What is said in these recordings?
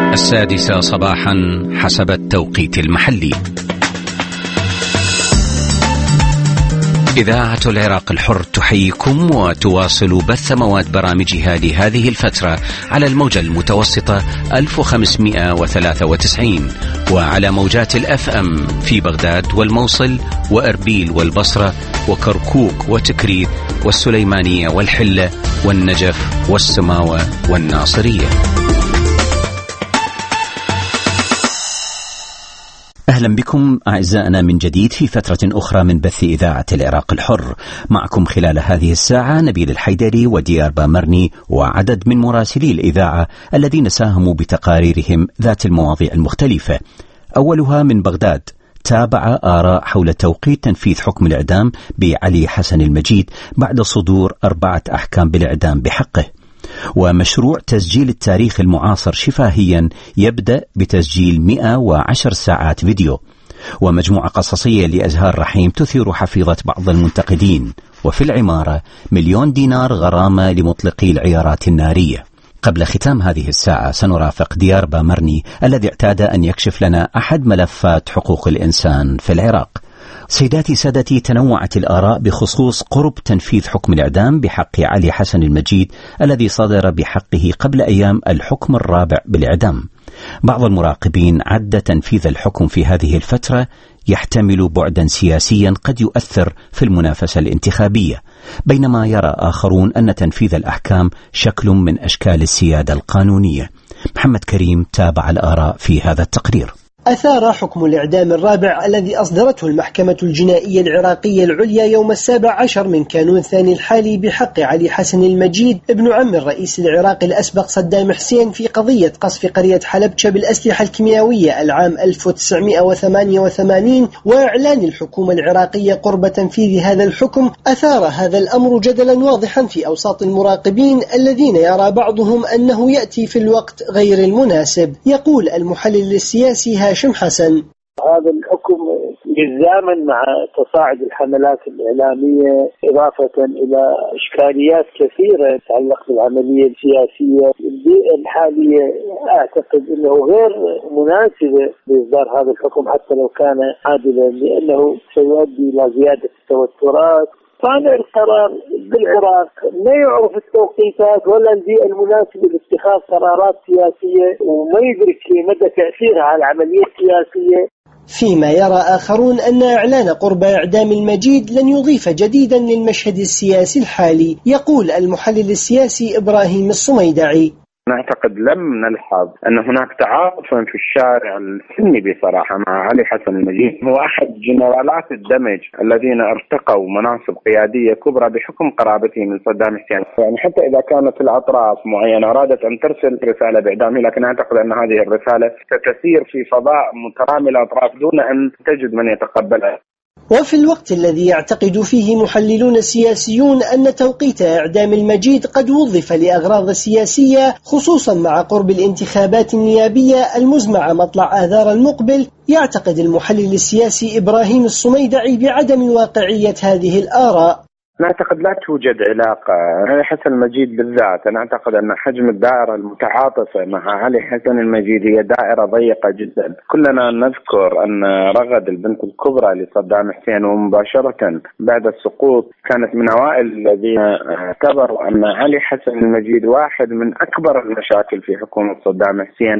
السادسة صباحا حسب التوقيت المحلي. إذاعة العراق الحر تحييكم وتواصل بث مواد برامجها لهذه الفترة على الموجة المتوسطة 1593 وعلى موجات الFM في بغداد والموصل وأربيل والبصرة وكركوك وتكريت والسليمانية والحلة والنجف والسماوة والناصرية. أهلا بكم أعزائنا من جديد في فترة أخرى من بث إذاعة العراق الحر. معكم خلال هذه الساعة نبيل الحيدري وديار بامرني وعدد من مراسلي الإذاعة الذين ساهموا بتقاريرهم ذات المواضيع المختلفة. أولها من بغداد، تابع آراء حول توقيت تنفيذ حكم الإعدام بعلي حسن المجيد بعد صدور 4 أحكام بالإعدام بحقه، ومشروع تسجيل التاريخ المعاصر شفاهيا يبدأ بتسجيل 110 ساعات فيديو، ومجموعة قصصية لأزهار رحيم تثير حفيظة بعض المنتقدين، وفي العمارة 1,000,000 دينار غرامة لمطلقي العيارات النارية. قبل ختام هذه الساعة سنرافق ديار بامرني الذي اعتاد أن يكشف لنا أحد ملفات حقوق الإنسان في العراق. سيداتي سادتي، تنوعت الآراء بخصوص قرب تنفيذ حكم الإعدام بحق علي حسن المجيد الذي صدر بحقه قبل أيام الحكم الرابع بالإعدام. بعض المراقبين عد تنفيذ الحكم في هذه الفترة يحتمل بعدا سياسيا قد يؤثر في المنافسة الانتخابية، بينما يرى آخرون أن تنفيذ الأحكام شكل من أشكال السيادة القانونية. محمد كريم تابع الآراء في هذا التقرير. أثار حكم الإعدام الرابع الذي أصدرته المحكمة الجنائية العراقية العليا يوم 17 من كانون ثاني الحالي بحق علي حسن المجيد ابن عم الرئيس العراقي الأسبق صدام حسين في قضية قصف قرية حلبشة بالأسلحة الكيميائية العام 1988 وإعلان الحكومة العراقية قرب تنفيذ هذا الحكم. أثار هذا الأمر جدلا واضحا في أوساط المراقبين الذين يرى بعضهم أنه يأتي في الوقت غير المناسب. يقول المحلل السياسي هاشم حسن: هذا الحكم جزاما مع تصاعد الحملات الإعلامية إضافة إلى إشكاليات كثيرة تتعلق بالعملية السياسية. البيئة الحالية أعتقد أنه غير مناسبة لإصدار هذا الحكم حتى لو كان عادلا، لأنه سيؤدي إلى زيادة التوترات. صانع القرار بالعراق لا يعرف التوقيتات ولا البيئة المناسبة لاتخاذ قرارات سياسية وما يدرك مدى تأثيرها على العملية السياسية. فيما يرى آخرون أن إعلان قرب إعدام المجيد لن يضيف جديدا للمشهد السياسي الحالي. يقول المحلل السياسي إبراهيم الصميدعي: نعتقد لم نلحظ أن هناك تعاطفا في الشارع السني بصراحة مع علي حسن المجيد. هو أحد جنرالات الدمج الذين ارتقوا مناصب قيادية كبرى بحكم قرابته من صدام حسين، يعني حتى إذا كانت الأطراف معينة أرادت أن ترسل رسالة بإعدامه، لكن أعتقد أن هذه الرسالة ستسير في فضاء مترامي الأطراف دون أن تجد من يتقبلها. وفي الوقت الذي يعتقد فيه محللون سياسيون أن توقيت إعدام المجيد قد وظف لأغراض سياسية خصوصا مع قرب الانتخابات النيابية المزمعة مطلع آذار المقبل، يعتقد المحلل السياسي إبراهيم الصميدعي بعدم واقعية هذه الآراء. نعتقد لا توجد علاقة. علي حسن المجيد بالذات أنا أعتقد أن حجم الدائرة المتعاطفة مع علي حسن المجيد هي دائرة ضيقة جدا. كلنا نذكر أن رغد البنت الكبرى لصدام حسين ومباشرة بعد السقوط كانت من أوائل الذين اعتبروا أن علي حسن المجيد واحد من أكبر المشاكل في حكومة صدام حسين.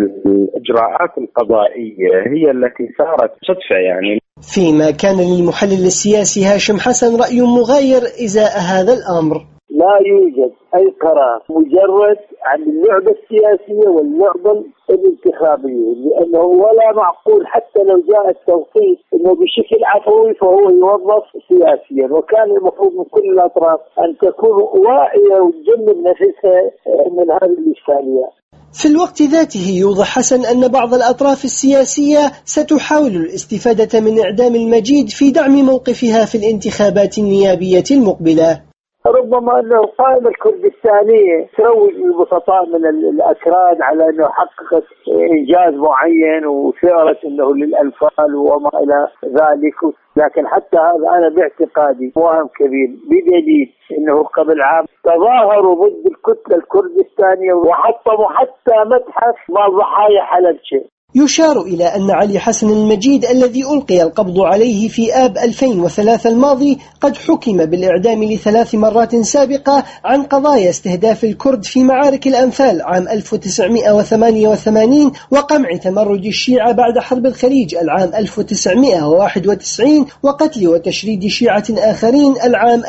الإجراءات القضائية هي التي صارت صدفة يعني. فيما كان للمحلل السياسي هاشم حسن رأي مغاير إزاء هذا الأمر. لا يوجد أي قرار مجرد عن اللعبة السياسية واللعبة الانتخابية، لأنه ولا معقول حتى لو جاء التوقيت أنه بشكل عفوي فهو يوظف سياسيا، وكان المفروض من كل الأطراف أن تكون واعية وتجنب نفسها من هذه الإشكاليات. في الوقت ذاته يوضح حسن أن بعض الأطراف السياسية ستحاول الاستفادة من إعدام المجيد في دعم موقفها في الانتخابات النيابية المقبلة. ربما أنه القائمة الكردستانية تروج للبسطاء من الأكراد على أنه حققت إنجاز معين وثأرت أنه للأنفال وما إلى ذلك، لكن حتى هذا أنا باعتقادي وهم كبير، بدليل أنه قبل عام تظاهروا ضد الكتلة الكردستانية وحطموا حتى متحف مع ضحايا حلبشة. يشار إلى أن علي حسن المجيد الذي ألقي القبض عليه في آب 2003 الماضي قد حكم بالإعدام ل3 مرات سابقة عن قضايا استهداف الكرد في معارك الأنفال عام 1988 وقمع تمرد الشيعة بعد حرب الخليج العام 1991 وقتل وتشريد شيعة آخرين العام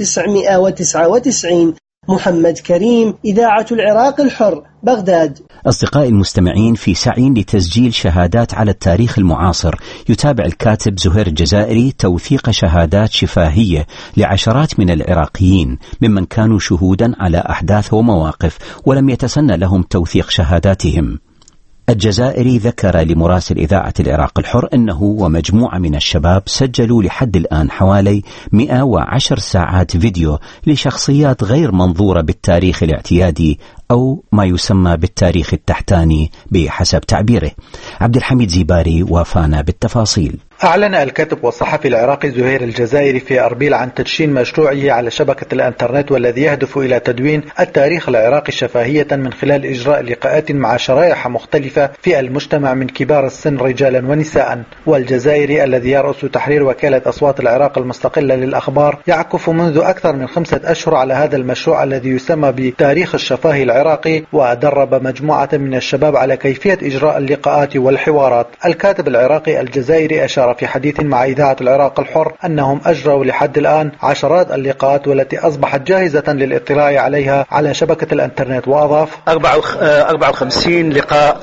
1999. محمد كريم، إذاعة العراق الحر، بغداد. أصدقائي المستمعين، في سعي لتسجيل شهادات على التاريخ المعاصر يتابع الكاتب زهير الجزائري توثيق شهادات شفاهية لعشرات من العراقيين ممن كانوا شهودا على أحداث ومواقف ولم يتسنى لهم توثيق شهاداتهم. الجزائري ذكر لمراسل إذاعة العراق الحر أنه ومجموعة من الشباب سجلوا لحد الآن حوالي 110 ساعات فيديو لشخصيات غير منظورة بالتاريخ الاعتيادي أو ما يسمى بالتاريخ التحتاني بحسب تعبيره. عبد الحميد زيباري وافانا بالتفاصيل. أعلن الكاتب والصحفي العراقي زهير الجزائري في أربيل عن تدشين مشروعه على شبكة الإنترنت والذي يهدف إلى تدوين التاريخ العراقي شفاهية من خلال إجراء لقاءات مع شرائح مختلفة في المجتمع من كبار السن رجالا ونساء. والجزائري الذي يرأس تحرير وكالة أصوات العراق المستقلة للأخبار يعكف منذ أكثر من 5 أشهر على هذا المشروع الذي يسمى بتاريخ الشفاهي العراقي، ودرب مجموعة من الشباب على كيفية إجراء اللقاءات والحوارات. الكاتب العراقي الجزائري أشار في حديث مع إذاعة العراق الحر أنهم أجروا لحد الآن عشرات اللقاءات والتي أصبحت جاهزة للاطلاع عليها على شبكة الإنترنت، وأضاف 54 لقاء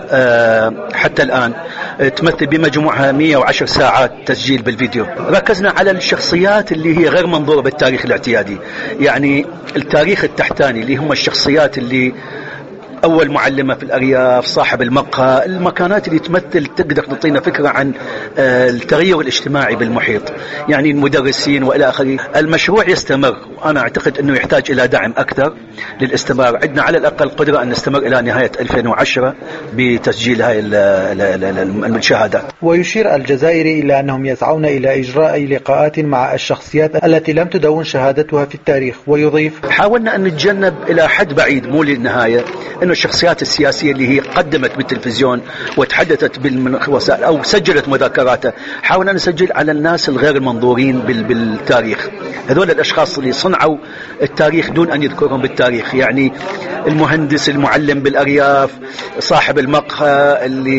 حتى الآن تمثل بمجموعها 110 ساعات تسجيل بالفيديو. ركزنا على الشخصيات اللي هي غير منظورة بالتاريخ الاعتيادي، يعني التاريخ التحتاني اللي هم الشخصيات اللي أول معلمة في الأرياف، صاحب المقهى، المكانات اللي تمثل تقدر تعطينا فكرة عن التغير الاجتماعي بالمحيط، يعني المدرسين وإلى آخره. المشروع يستمر، وأنا أعتقد أنه يحتاج إلى دعم أكثر للاستمرار. عندنا على الأقل قدرة أن نستمر إلى نهاية 2010 بتسجيل هاي المشاهدات. ويشير الجزائري إلى أنهم يسعون إلى إجراء لقاءات مع الشخصيات التي لم تدون شهادتها في التاريخ، ويضيف حاولنا أن نتجنب إلى حد بعيد مو للنهاية أنه الشخصيات السياسية اللي هي قدمت بالتلفزيون وتحدثت بالوسائل أو سجلت مذكراتها، حاولنا نسجل على الناس الغير المنظورين بالتاريخ. هذول الأشخاص اللي صنعوا التاريخ دون أن يذكرهم بالتاريخ، يعني المهندس، المعلم بالأرياف، صاحب المقهى،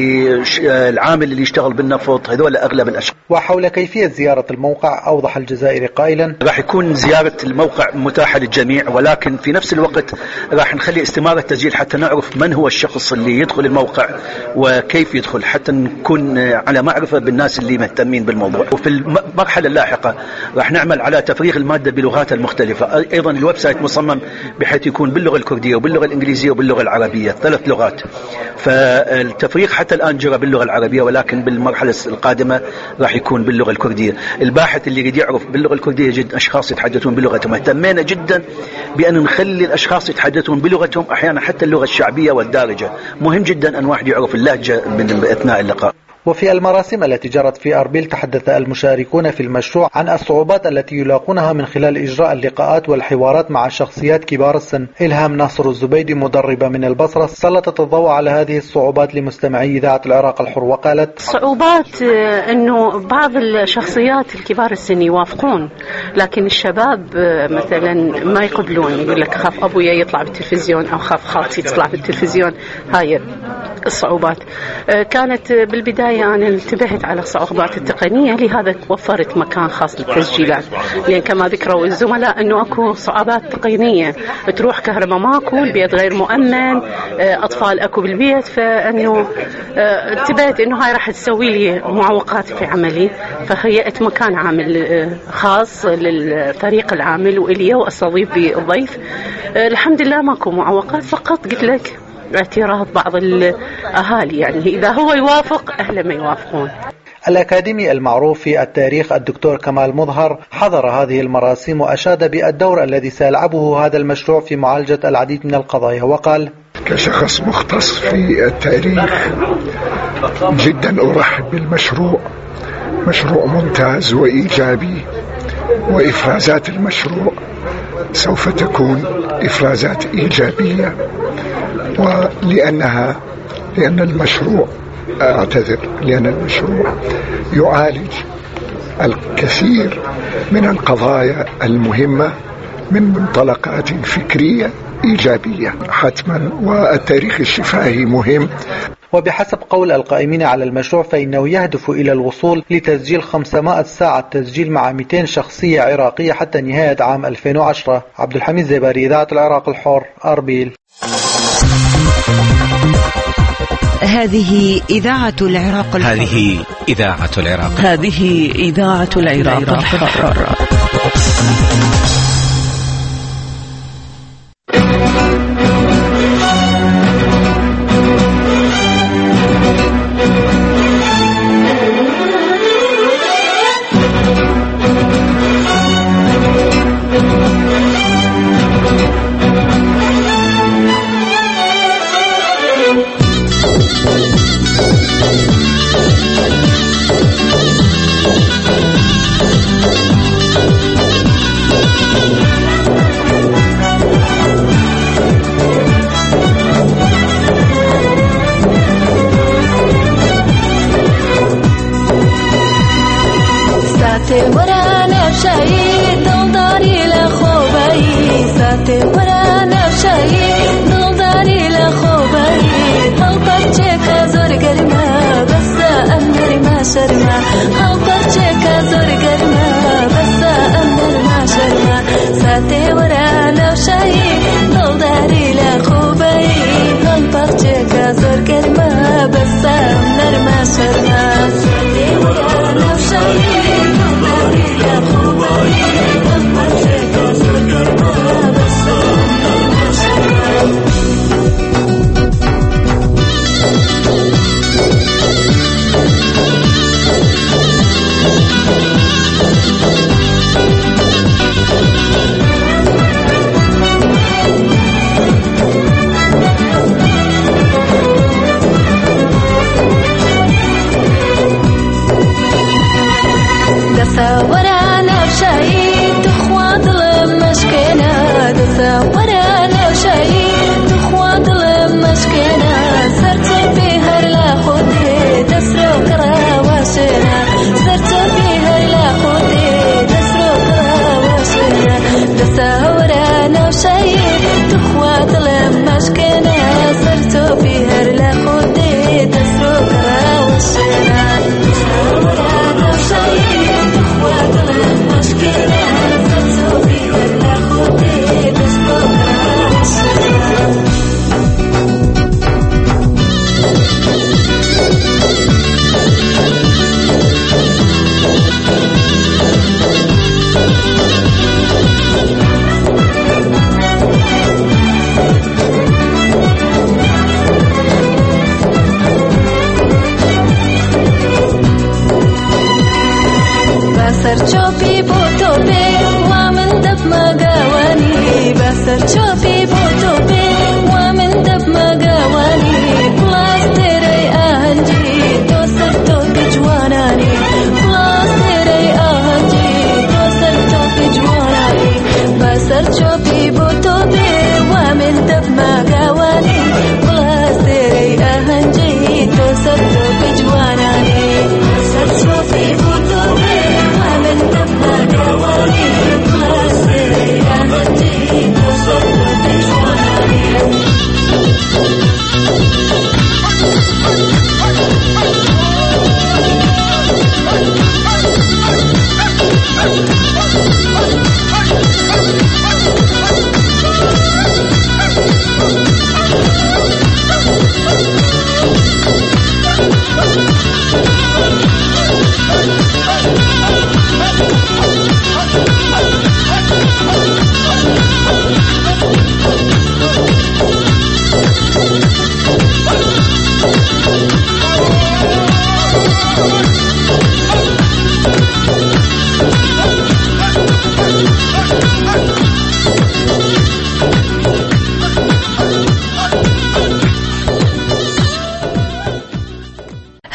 العامل اللي يشتغل بالنفط، هذول أغلب الأشخاص. وحول كيفية زيارة الموقع أوضح الجزائري قائلا راح يكون زيارة الموقع متاحة للجميع، ولكن في نفس الوقت راح نخلي استمارة تسجيل حتى نعرف من هو الشخص اللي يدخل الموقع وكيف يدخل، حتى نكون على معرفة بالناس اللي مهتمين بالموضوع. وفي المرحلة اللاحقة راح نعمل على تفريغ المادة بلغاتها المختلفة. أيضا الويب سايت مصمم بحيث يكون باللغة الكردية وباللغة الإنجليزية وباللغة العربية، 3 لغات. فالتفريغ حتى الآن جرى باللغة العربية، ولكن بالمرحلة القادمة راح يكون باللغة الكردية. الباحث اللي يريد يعرف باللغة الكردية جد أشخاص يتحدثون بلغتهم. اهتمينا جدا بأن نخلي الأشخاص يتحدثون بلغتهم، أحيانا حتى اللغة الشعبية والدارجة. مهم جدا أن واحد يعرف اللهجة من أثناء اللقاء. وفي المراسم التي جرت في أربيل تحدث المشاركون في المشروع عن الصعوبات التي يلاقونها من خلال إجراء اللقاءات والحوارات مع شخصيات كبار السن. إلهام ناصر الزبيدي مدربة من البصرة سلطت الضوء على هذه الصعوبات لمستمعي إذاعة العراق الحر وقالت صعوبات أنه بعض الشخصيات الكبار السن يوافقون، لكن الشباب مثلا ما يقبلون، يقول لك خاف أبويا يطلع بالتلفزيون أو خاف خالتي تطلع بالتلفزيون. هاي الصعوبات كانت بالبداية. أنا انتبهت على الصعوبات التقنية، لهذا وفرت مكان خاص للتسجيلات، لأن كما ذكروا الزملاء أنه أكو صعوبات تقنية، تروح كهرباء ماكو، البيت غير مؤمن، أطفال أكو بالبيت، فأنه انتبهت أنه هاي راح تسوي لي معوقات في عملي، فهيئت مكان عامل خاص للفريق العامل وإلي وأستضيف بالضيف. الحمد لله ماكو معوقات، فقط قلت لك اعتراض بعض الأهالي، يعني إذا هو يوافق أهلا ما يوافقون. الأكاديمي المعروف في التاريخ الدكتور كمال مظهر حضر هذه المراسم وأشاد بالدور الذي سيلعبه هذا المشروع في معالجة العديد من القضايا، وقال: كشخص مختص في التاريخ جدا أرحب بالمشروع، مشروع ممتاز وإيجابي، وإفرازات المشروع سوف تكون إفرازات إيجابية، لأن المشروع يعالج الكثير من القضايا المهمة من منطلقات فكرية إيجابية حتما، والتاريخ الشفاهي مهم. وبحسب قول القائمين على المشروع فإنه يهدف إلى الوصول لتسجيل 500 ساعة تسجيل مع 200 شخصية عراقية حتى نهاية عام 2010. عبد الحميد زيباري، إذاعة العراق الحر، أربيل. هذه إذاعة العراق الحر. هذه إذاعة العراق. هذه إذاعة العراق الحر.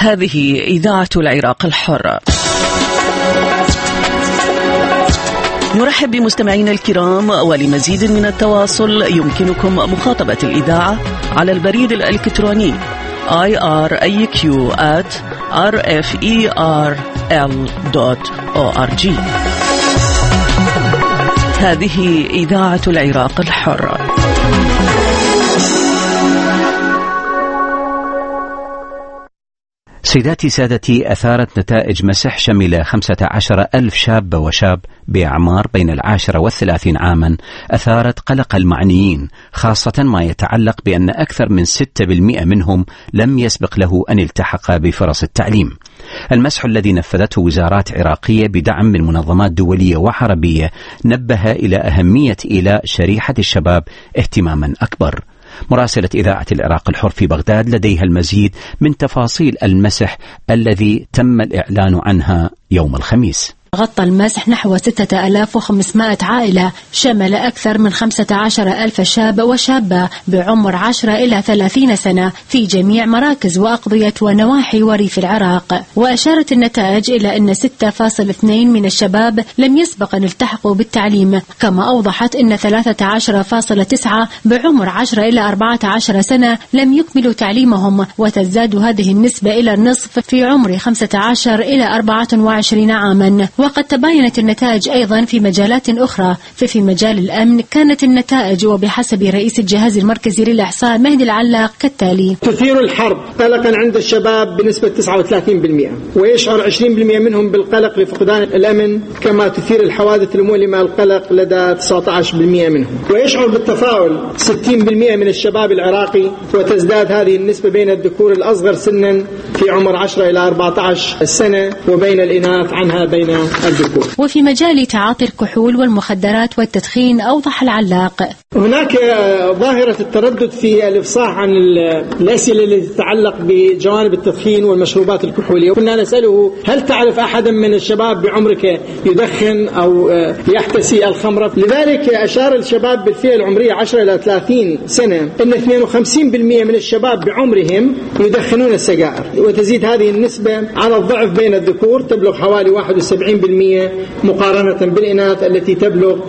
هذه إذاعة العراق الحر. نرحب بمستمعينا الكرام، ولمزيد من التواصل يمكنكم مخاطبة الإذاعة على البريد الإلكتروني iriq@rferl.org. هذه إذاعة العراق الحر. سيداتي سادتي، أثارت نتائج مسح شمل 15,000 شاب وشاب بأعمار بين 10 و30 عاما أثارت قلق المعنيين، خاصة ما يتعلق بأن أكثر من 6% منهم لم يسبق له أن التحق بفرص التعليم. المسح الذي نفذته وزارات عراقية بدعم من منظمات دولية وحربية نبه إلى أهمية إيلاء شريحة الشباب اهتماما أكبر. مراسلة إذاعة العراق الحر في بغداد لديها المزيد من تفاصيل المسح الذي تم الإعلان عنها يوم الخميس. غطى المسح نحو 6500 عائلة، شمل أكثر من 15,000 شاب وشابة بعمر 10 إلى 30 سنة في جميع مراكز وأقضية ونواحي وريف العراق. وأشارت النتائج إلى أن 6.2 من الشباب لم يسبق أن التحقوا بالتعليم، كما أوضحت أن 13.9 بعمر 10 إلى 14 سنة لم يكملوا تعليمهم، وتزداد هذه النسبة إلى النصف في عمر 15 إلى 24 عاما. وقد تباينت النتائج أيضا في مجالات أخرى، ففي مجال الأمن كانت النتائج وبحسب رئيس الجهاز المركزي للإحصاء مهدي العلاق كالتالي: تثير الحرب قلقا عند الشباب بنسبة 39%، ويشعر 20% منهم بالقلق لفقدان الأمن، كما تثير الحوادث المؤلمة القلق لدى 19% منهم. ويشعر بالتفاؤل 60% من الشباب العراقي، وتزداد هذه النسبة بين الذكور الأصغر سنا في عمر 10 إلى 14 سنة، وبين الإناث عنها بين الذكور. وفي مجال تعاطي الكحول والمخدرات والتدخين أوضح العلاق: هناك ظاهرة التردد في الإفصاح عن الأسئلة التي تتعلق بجوانب التدخين والمشروبات الكحولية. كنا نسأله: هل تعرف أحدا من الشباب بعمرك يدخن أو يحتسي الخمرة؟ لذلك أشار الشباب بالفئة العمرية 10 إلى 30 سنة أن 52% من الشباب بعمرهم يدخنون السجائر، وتزيد هذه النسبة على الضعف بين الذكور، تبلغ حوالي 71% مقارنة بالإناث التي تبلغ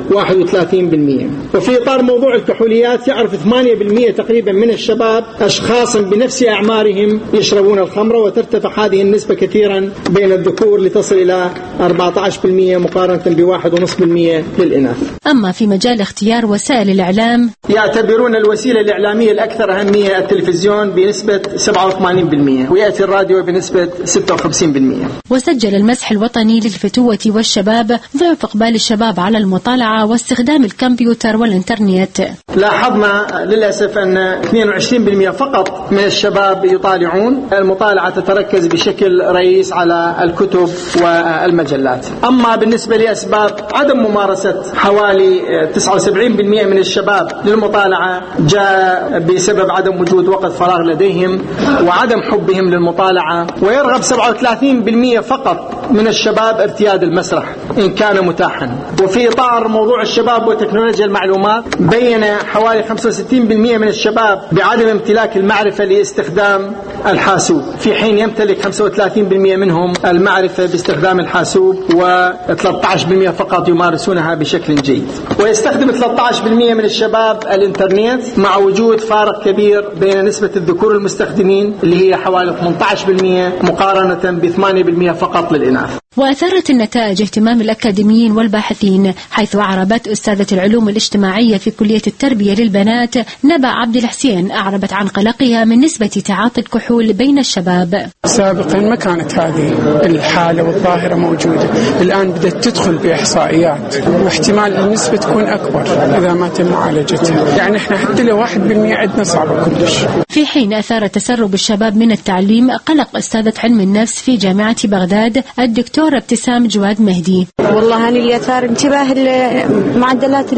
31%. وفي إطار موضوع الكحوليات، يعرف 8% تقريبا من الشباب أشخاصا بنفس أعمارهم يشربون الخمرة، وترتفع هذه النسبة كثيرا بين الذكور لتصل إلى 14% مقارنة ب1.5% للإناث. أما في مجال اختيار وسائل الإعلام، يعتبرون الوسيلة الإعلامية الأكثر أهمية التلفزيون بنسبة 87%، ويأتي الراديو بنسبة 56%. وسجل المسح الوطني للفتوة والشباب ضعف إقبال الشباب على المطالعة واستخدام الكمبيوتر والإنترنت. لاحظنا للأسف أن 22% فقط من الشباب يطالعون. المطالعة تتركز بشكل رئيس على الكتب والمجلات. أما بالنسبة لأسباب عدم ممارسة حوالي 79% من الشباب للمطالعة، جاء بسبب عدم وجود وقت فراغ لديهم وعدم حبهم للمطالعة. ويرغب 37% فقط من الشباب ارتياد المسرح إن كان متاحا. وفي إطار موضوع الشباب وتكنولوجيا المعلومات، بين حوالي 65% من الشباب بعدم امتلاك المعرفة لاستخدام الحاسوب، في حين يمتلك 35% منهم المعرفة باستخدام الحاسوب، و13% فقط يمارسونها بشكل جيد. ويستخدم 13% من الشباب الإنترنت، مع وجود فارق كبير بين نسبة الذكور المستخدمين اللي هي حوالي 18% مقارنة ب8% فقط للإناث. وأثارت النتائج اهتمام الأكاديميين والباحثين، حيث أعربت أستاذة العلوم الاجتماعية في كلية التربية للبنات نبا عبد الحسين أعربت عن قلقها من نسبة تعاطي الكحول بين الشباب. سابقا ما كانت هذه الحالة والظاهرة موجودة، الآن بدأت تدخل بإحصائيات، واحتمال النسبة تكون أكبر إذا ما تم معالجتها. يعني إحنا حتى لو 1% عندنا صعبة كلش. في حين أثار تسرب الشباب من التعليم قلق أستاذة علم النفس في جامعة بغداد الدكتور دكتورة ابتسام جواد مهدي. والله أنا اللي أثار انتباه معدلات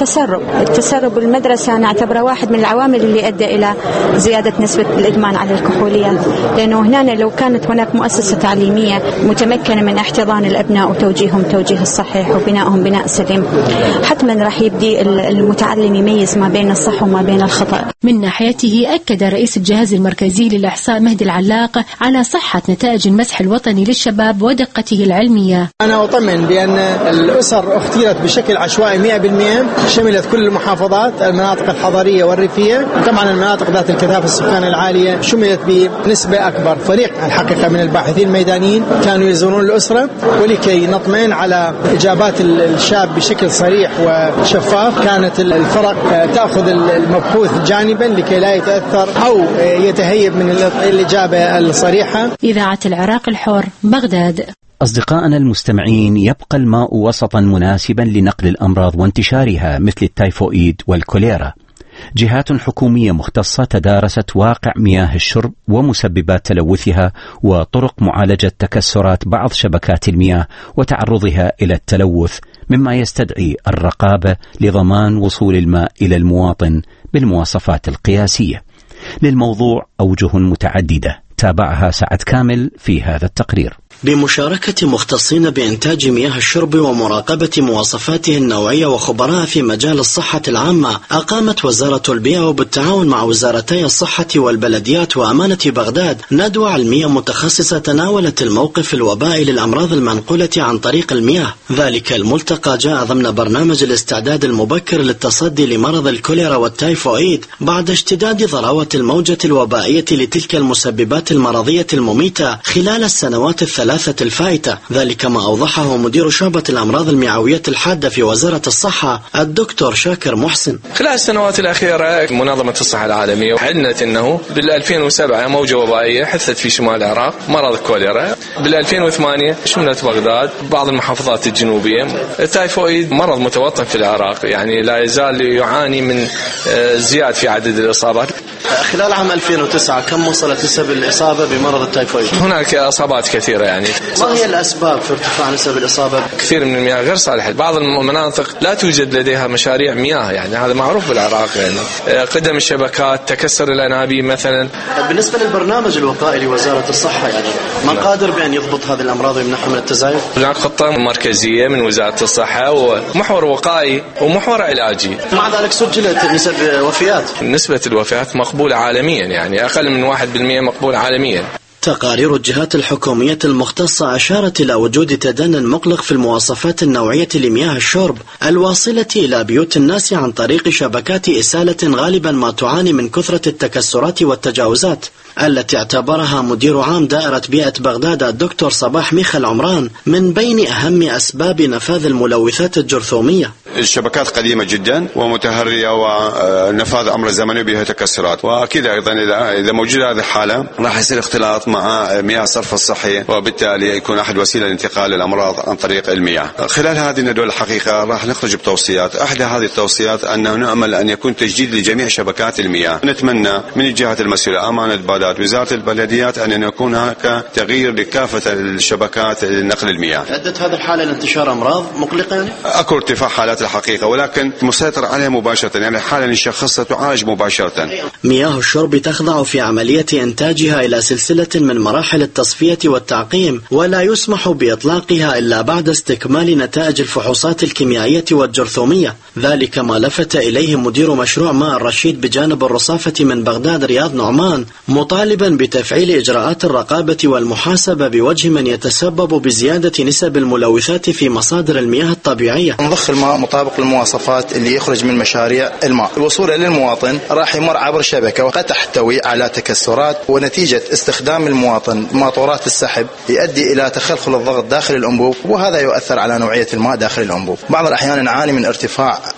التسرب المدرسة، أنا أعتبره واحد من العوامل اللي أدى إلى زيادة نسبة الإدمان على الكحوليات، لأنه هنا لو كانت هناك مؤسسة تعليمية متمكنة من احتضان الأبناء وتوجيههم توجيه الصحيح وبنائهم بناء سليم، حتما راح يبدي المتعلم يميز ما بين الصح وما بين الخطأ. من ناحيته أكد رئيس الجهاز المركزي للإحصاء مهدي العلاق على صحة نتائج المسح الوطني للشباب ودقته العلمية. أنا أطمن بأن الأسر اختيرت بشكل عشوائي 100%، شملت كل المحافظات، المناطق الحضرية والريفية، طبعا المناطق ذات الكثافة السكانية العالية شملت بنسبة أكبر. فريق الحقيقة من الباحثين الميدانيين كانوا يزورون الأسرة، ولكي نطمئن على إجابات الشاب بشكل صريح وشفاف كانت الفرق تأخذ المبحوث جانبا لكي لا يتأثر أو يتهيب من الإجابة الصريحة. إذاعة العراق الحر، بغداد. أصدقائنا المستمعين، يبقى الماء وسطا مناسبا لنقل الأمراض وانتشارها مثل التايفوئيد والكوليرا. جهات حكومية مختصة تدارست واقع مياه الشرب ومسببات تلوثها وطرق معالجة تكسرات بعض شبكات المياه وتعرضها إلى التلوث، مما يستدعي الرقابة لضمان وصول الماء إلى المواطن بالمواصفات القياسية. للموضوع أوجه متعددة، تابعها سعد كامل في هذا التقرير. بمشاركة مختصين بإنتاج مياه الشرب ومراقبة مواصفاته النوعية وخبراء في مجال الصحة العامة، أقامت وزارة البيئة وبالتعاون مع وزارتي الصحة والبلديات وأمانة بغداد ندوة علمية متخصصة تناولت الموقف الوبائي للأمراض المنقولة عن طريق المياه. ذلك الملتقى جاء ضمن برنامج الاستعداد المبكر للتصدي لمرض الكوليرا والتايفوئيد بعد اشتداد ضراوة الموجة الوبائية لتلك المسببات المرضية المميتة خلال السنوات الثلاثة الفائتة. ذلك ما أوضحه مدير شعبة الأمراض المعوية الحادة في وزارة الصحة الدكتور شاكر محسن. خلال السنوات الأخيرة منظمة الصحة العالمية أعلنت أنه بال2007 موجة وبائية حدثت في شمال العراق مرض الكوليرا. بال2008 شملت بغداد بعض المحافظات الجنوبية. التايفوئيد مرض متوطن في العراق، يعني لا يزال يعاني من زيادة في عدد الإصابات. خلال عام 2009 كم وصلت نسب الإصابة بمرض التايفوئيد؟ هناك إصابات كثيرة يعني. ما هي الأسباب في ارتفاع نسب الإصابة؟ كثير من المياه غير صالحة، بعض المناطق لا توجد لديها مشاريع مياه، يعني هذا معروف بالعراق، يعني قدم الشبكات، تكسر الأنابيب مثلا. بالنسبة للبرنامج الوقائي لوزارة الصحة، يعني ما قادر بأن يضبط هذه الأمراض ويمنعها من التزايد؟ هناك خطة مركزية من وزارة الصحة ومحور وقائي ومحور علاجي. مع ذلك سجلت نسب وفيات. نسبة الوفيات مقبولة عالميا، يعني أقل من 1% مقبول عالميا. تقارير الجهات الحكومية المختصة أشارت إلى وجود تدني مقلق في المواصفات النوعية لمياه الشرب الواصلة إلى بيوت الناس عن طريق شبكات إسالة غالبا ما تعاني من كثرة التكسرات والتجاوزات، التي اعتبرها مدير عام دائرة بيئة بغداد الدكتور صباح ميخا العمران من بين أهم أسباب نفاذ الملوثات الجرثومية. الشبكات قديمة جدا ومتهرية ونفاذ أمر زمني بها تكسرات، وأكيد أيضا إذا موجود هذه الحالة راح يصير اختلاط مع مياه الصرف الصحي، وبالتالي يكون أحد وسيلة لانتقال الأمراض عن طريق المياه. خلال هذه الندوة الحقيقة راح نخرج بتوصيات، أحد هذه التوصيات أنه نأمل أن يكون تجديد لجميع شبكات المياه. نتمنى من الجهات المسؤولة، أمانة بغداد، وزارة البلديات، أن يكون هناك تغيير لكافة الشبكات لنقل المياه. أدت هذه الحالة لانتشار أمراض مقلقة؟ أكو ارتفاع حالات الحقيقة، ولكن مسيطر عليها مباشرة، يعني الحالة نشخصها تعالج مباشرة. مياه الشرب تخضع في عملية إنتاجها إلى سلسلة من مراحل التصفية والتعقيم، ولا يسمح بإطلاقها إلا بعد استكمال نتائج الفحوصات الكيميائية والجرثومية. ذلك ما لفت إليه مدير مشروع ماء الرشيد بجانب الرصافة من بغداد رياض نعمان، مطالبا بتفعيل إجراءات الرقابة والمحاسبة بوجه من يتسبب بزيادة نسب الملوثات في مصادر المياه الطبيعية. نضخ الماء مطابق للمواصفات اللي يخرج من مشاريع الماء، الوصول للمواطن راح يمر عبر شبكة وقد تحتوي على تكسرات، ونتيجة استخدام المواطن ماطورات السحب يؤدي إلى تخلخل الضغط داخل الأنبوب، وهذا يؤثر على نوعية الماء داخل الأنبوب. بعض الأحيان نعاني من ارتفاع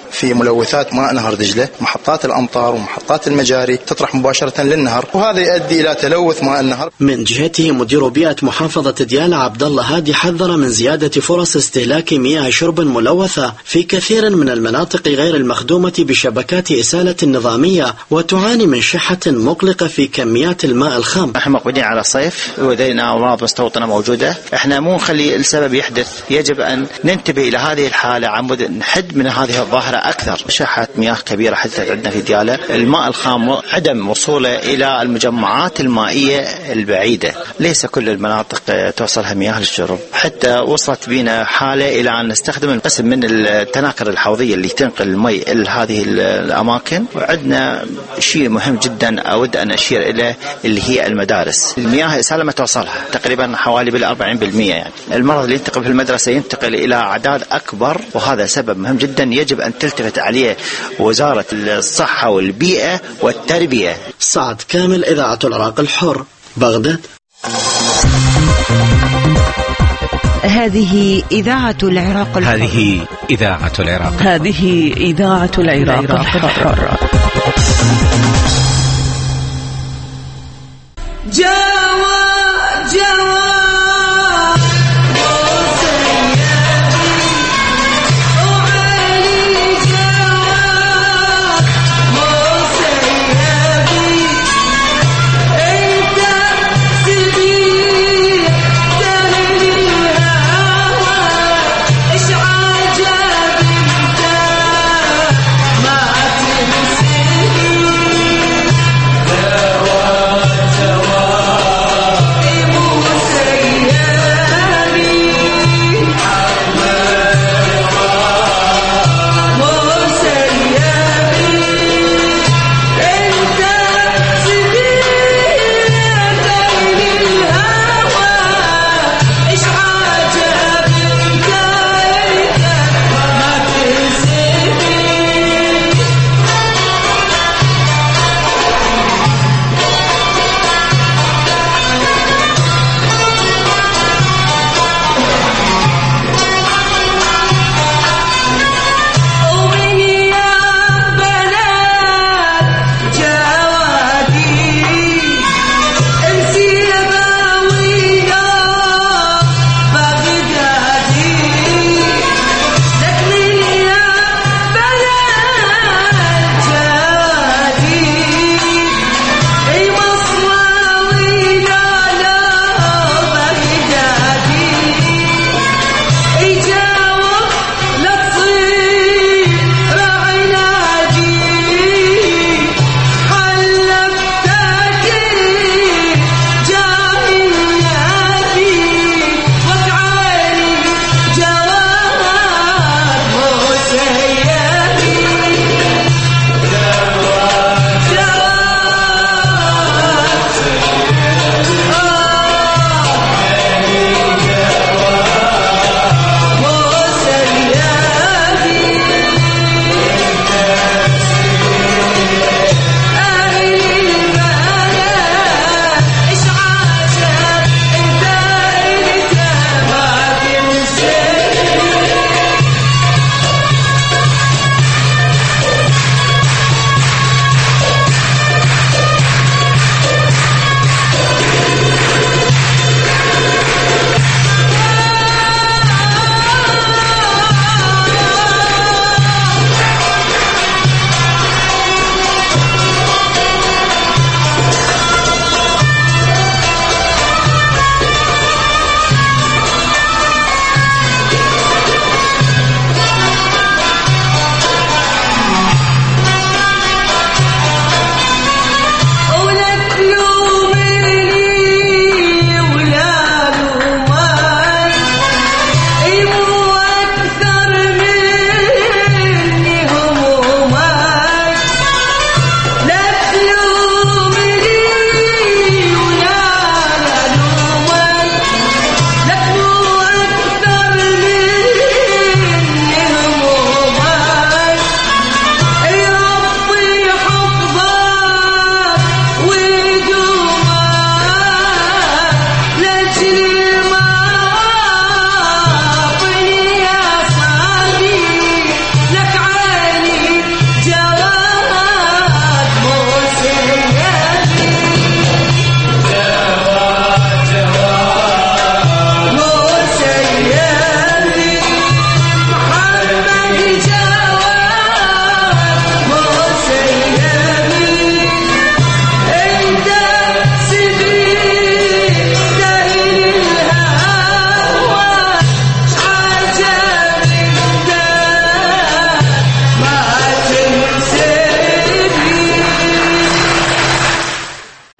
في ملوثات ماء نهر دجلة. محطات الأمطار ومحطات المجاري تطرح مباشرة للنهر، وهذا يؤدي إلى تلوث ماء النهر. من جهته مدير بيئة محافظة ديالى عبد الله هادي حذر من زيادة فرص استهلاك مياه شرب ملوثة في كثير من المناطق غير المخدومة بشبكات إسالة النظامية، وتعاني من شحة مقلقة في كميات الماء الخام. احنا مقبلين على الصيف ولدينا أمراض مستوطنة موجودة، احنا مو نخلي السبب يحدث، يجب أن ننتبه إلى هذه الحالة عمود نحد من هذه الظاهرة أكثر. شحة مياه كبيرة حدثت عندنا في ديالى، الماء الخام عدم وصوله إلى المجمعات المائية البعيدة، ليس كل المناطق توصلها مياه للشرب، حتى وصلت بنا حالة إلى أن نستخدم القسم من التناكر الحوضية اللي تنقل المي إلى هذه الأماكن. وعندنا شيء مهم جدا أود أن أشير إليه اللي هي المدارس، المياه إسالة ما توصلها تقريبا حوالي 40%، يعني المرض اللي ينتقل في المدرسة ينتقل إلى أعداد أكبر، وهذا سبب مهم جدا يجب أن تلتفت عليه وزارة الصحة والبيئة والتربية. سعد كامل، إذاعة العراق الحر، بغداد. هذه إذاعة العراق الحر. هذه إذاعة العراق. هذه إذاعة العراق الحر.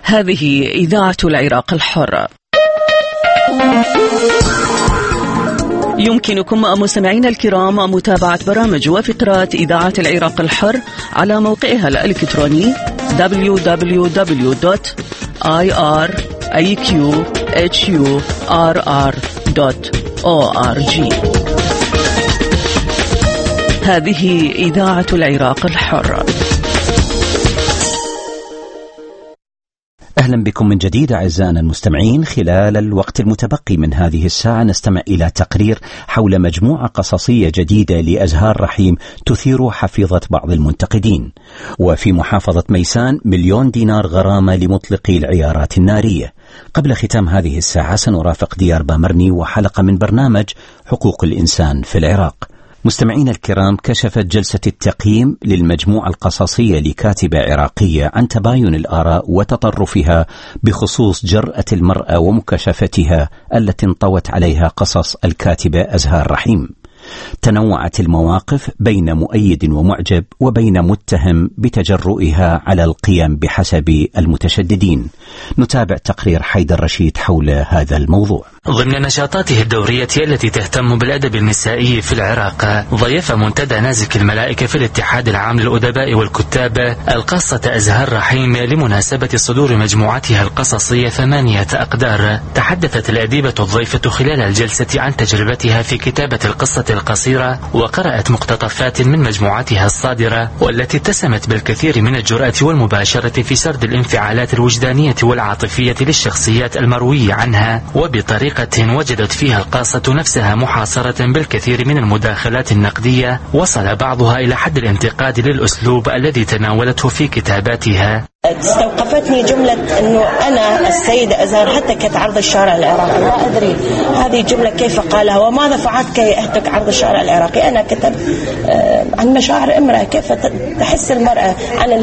هذه إذاعة العراق الحر. يمكنكم مستمعينا الكرام متابعة برامج وفقرات إذاعة العراق الحر على موقعها الإلكتروني www.iqhurr.org. هذه إذاعة العراق الحر. أهلا بكم من جديد أعزائنا المستمعين. خلال الوقت المتبقي من هذه الساعة نستمع إلى تقرير حول مجموعة قصصية جديدة لأزهار رحيم تثير حفيظة بعض المنتقدين. وفي محافظة ميسان 1,000,000 دينار غرامة لمطلقي العيارات النارية. قبل ختام هذه الساعة سنرافق ديار بامرني وحلقة من برنامج حقوق الإنسان في العراق. مستمعين الكرام، كشفت جلسة التقييم للمجموعة القصصية لكاتبة عراقية عن تباين الآراء وتطرفها بخصوص جرأة المرأة ومكاشفتها التي انطوت عليها قصص الكاتبة أزهار رحيم. تنوعت المواقف بين مؤيد ومعجب وبين متهم بتجرؤها على القيام بحسب المتشددين. نتابع تقرير حيدر رشيد حول هذا الموضوع. ضمن نشاطاته الدورية التي تهتم بالأدب النسائي في العراق، ضيف منتدى نازك الملائكة في الاتحاد العام للأدباء والكتاب القصة أزهار رحيم لمناسبة صدور مجموعتها القصصية 8 أقدار. تحدثت الأديبة الضيفة خلال الجلسة عن تجربتها في كتابة القصة القصيرة، وقرأت مقتطفات من مجموعتها الصادرة والتي اتسمت بالكثير من الجرأة والمباشرة في سرد الانفعالات الوجدانية والعاطفية للشخصيات المروي عنها، وبطريقة وجدت فيها القاصة نفسها محاصرة بالكثير من المداخلات النقدية وصل بعضها إلى حد الانتقاد للأسلوب الذي تناولته في كتاباتها. استوقفتني جملة أنه أنا السيدة أزهار حتى كتعرض الشارع العراقي، لا أدري هذه الجملة كيف قالها وماذا فعلت كي أهتك عرض الشارع العراقي. أنا كتب عن مشاعر امرأة، كيف تحس المرأة، عن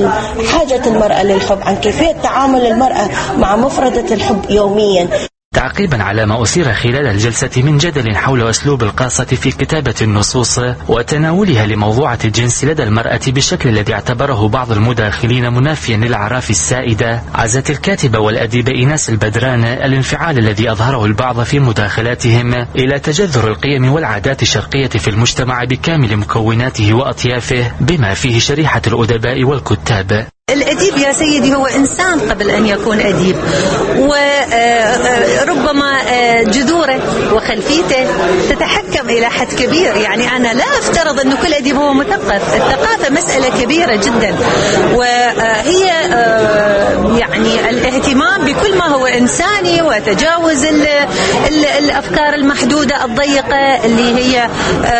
حاجة المرأة للحب، عن كيفية تعامل المرأة مع مفردة الحب يوميا. تعقيبا على ما أثير خلال الجلسة من جدل حول أسلوب القاصة في كتابة النصوص وتناولها لموضوعة الجنس لدى المرأة بالشكل الذي اعتبره بعض المداخلين منافيا للأعراف السائدة، عزت الكاتبة والأديبة إيناس البدران الانفعال الذي أظهره البعض في مداخلاتهم إلى تجذر القيم والعادات الشرقية في المجتمع بكامل مكوناته وأطيافه بما فيه شريحة الأدباء والكتاب. الأديب يا سيدي هو إنسان قبل أن يكون أديب، وربما جذوره وخلفيته تتحكم إلى حد كبير. يعني أنا لا أفترض أن كل أديب هو مثقف، الثقافة مسألة كبيرة جدا، وهي يعني الاهتمام بكل ما هو إنساني وتجاوز الأفكار المحدودة الضيقة اللي هي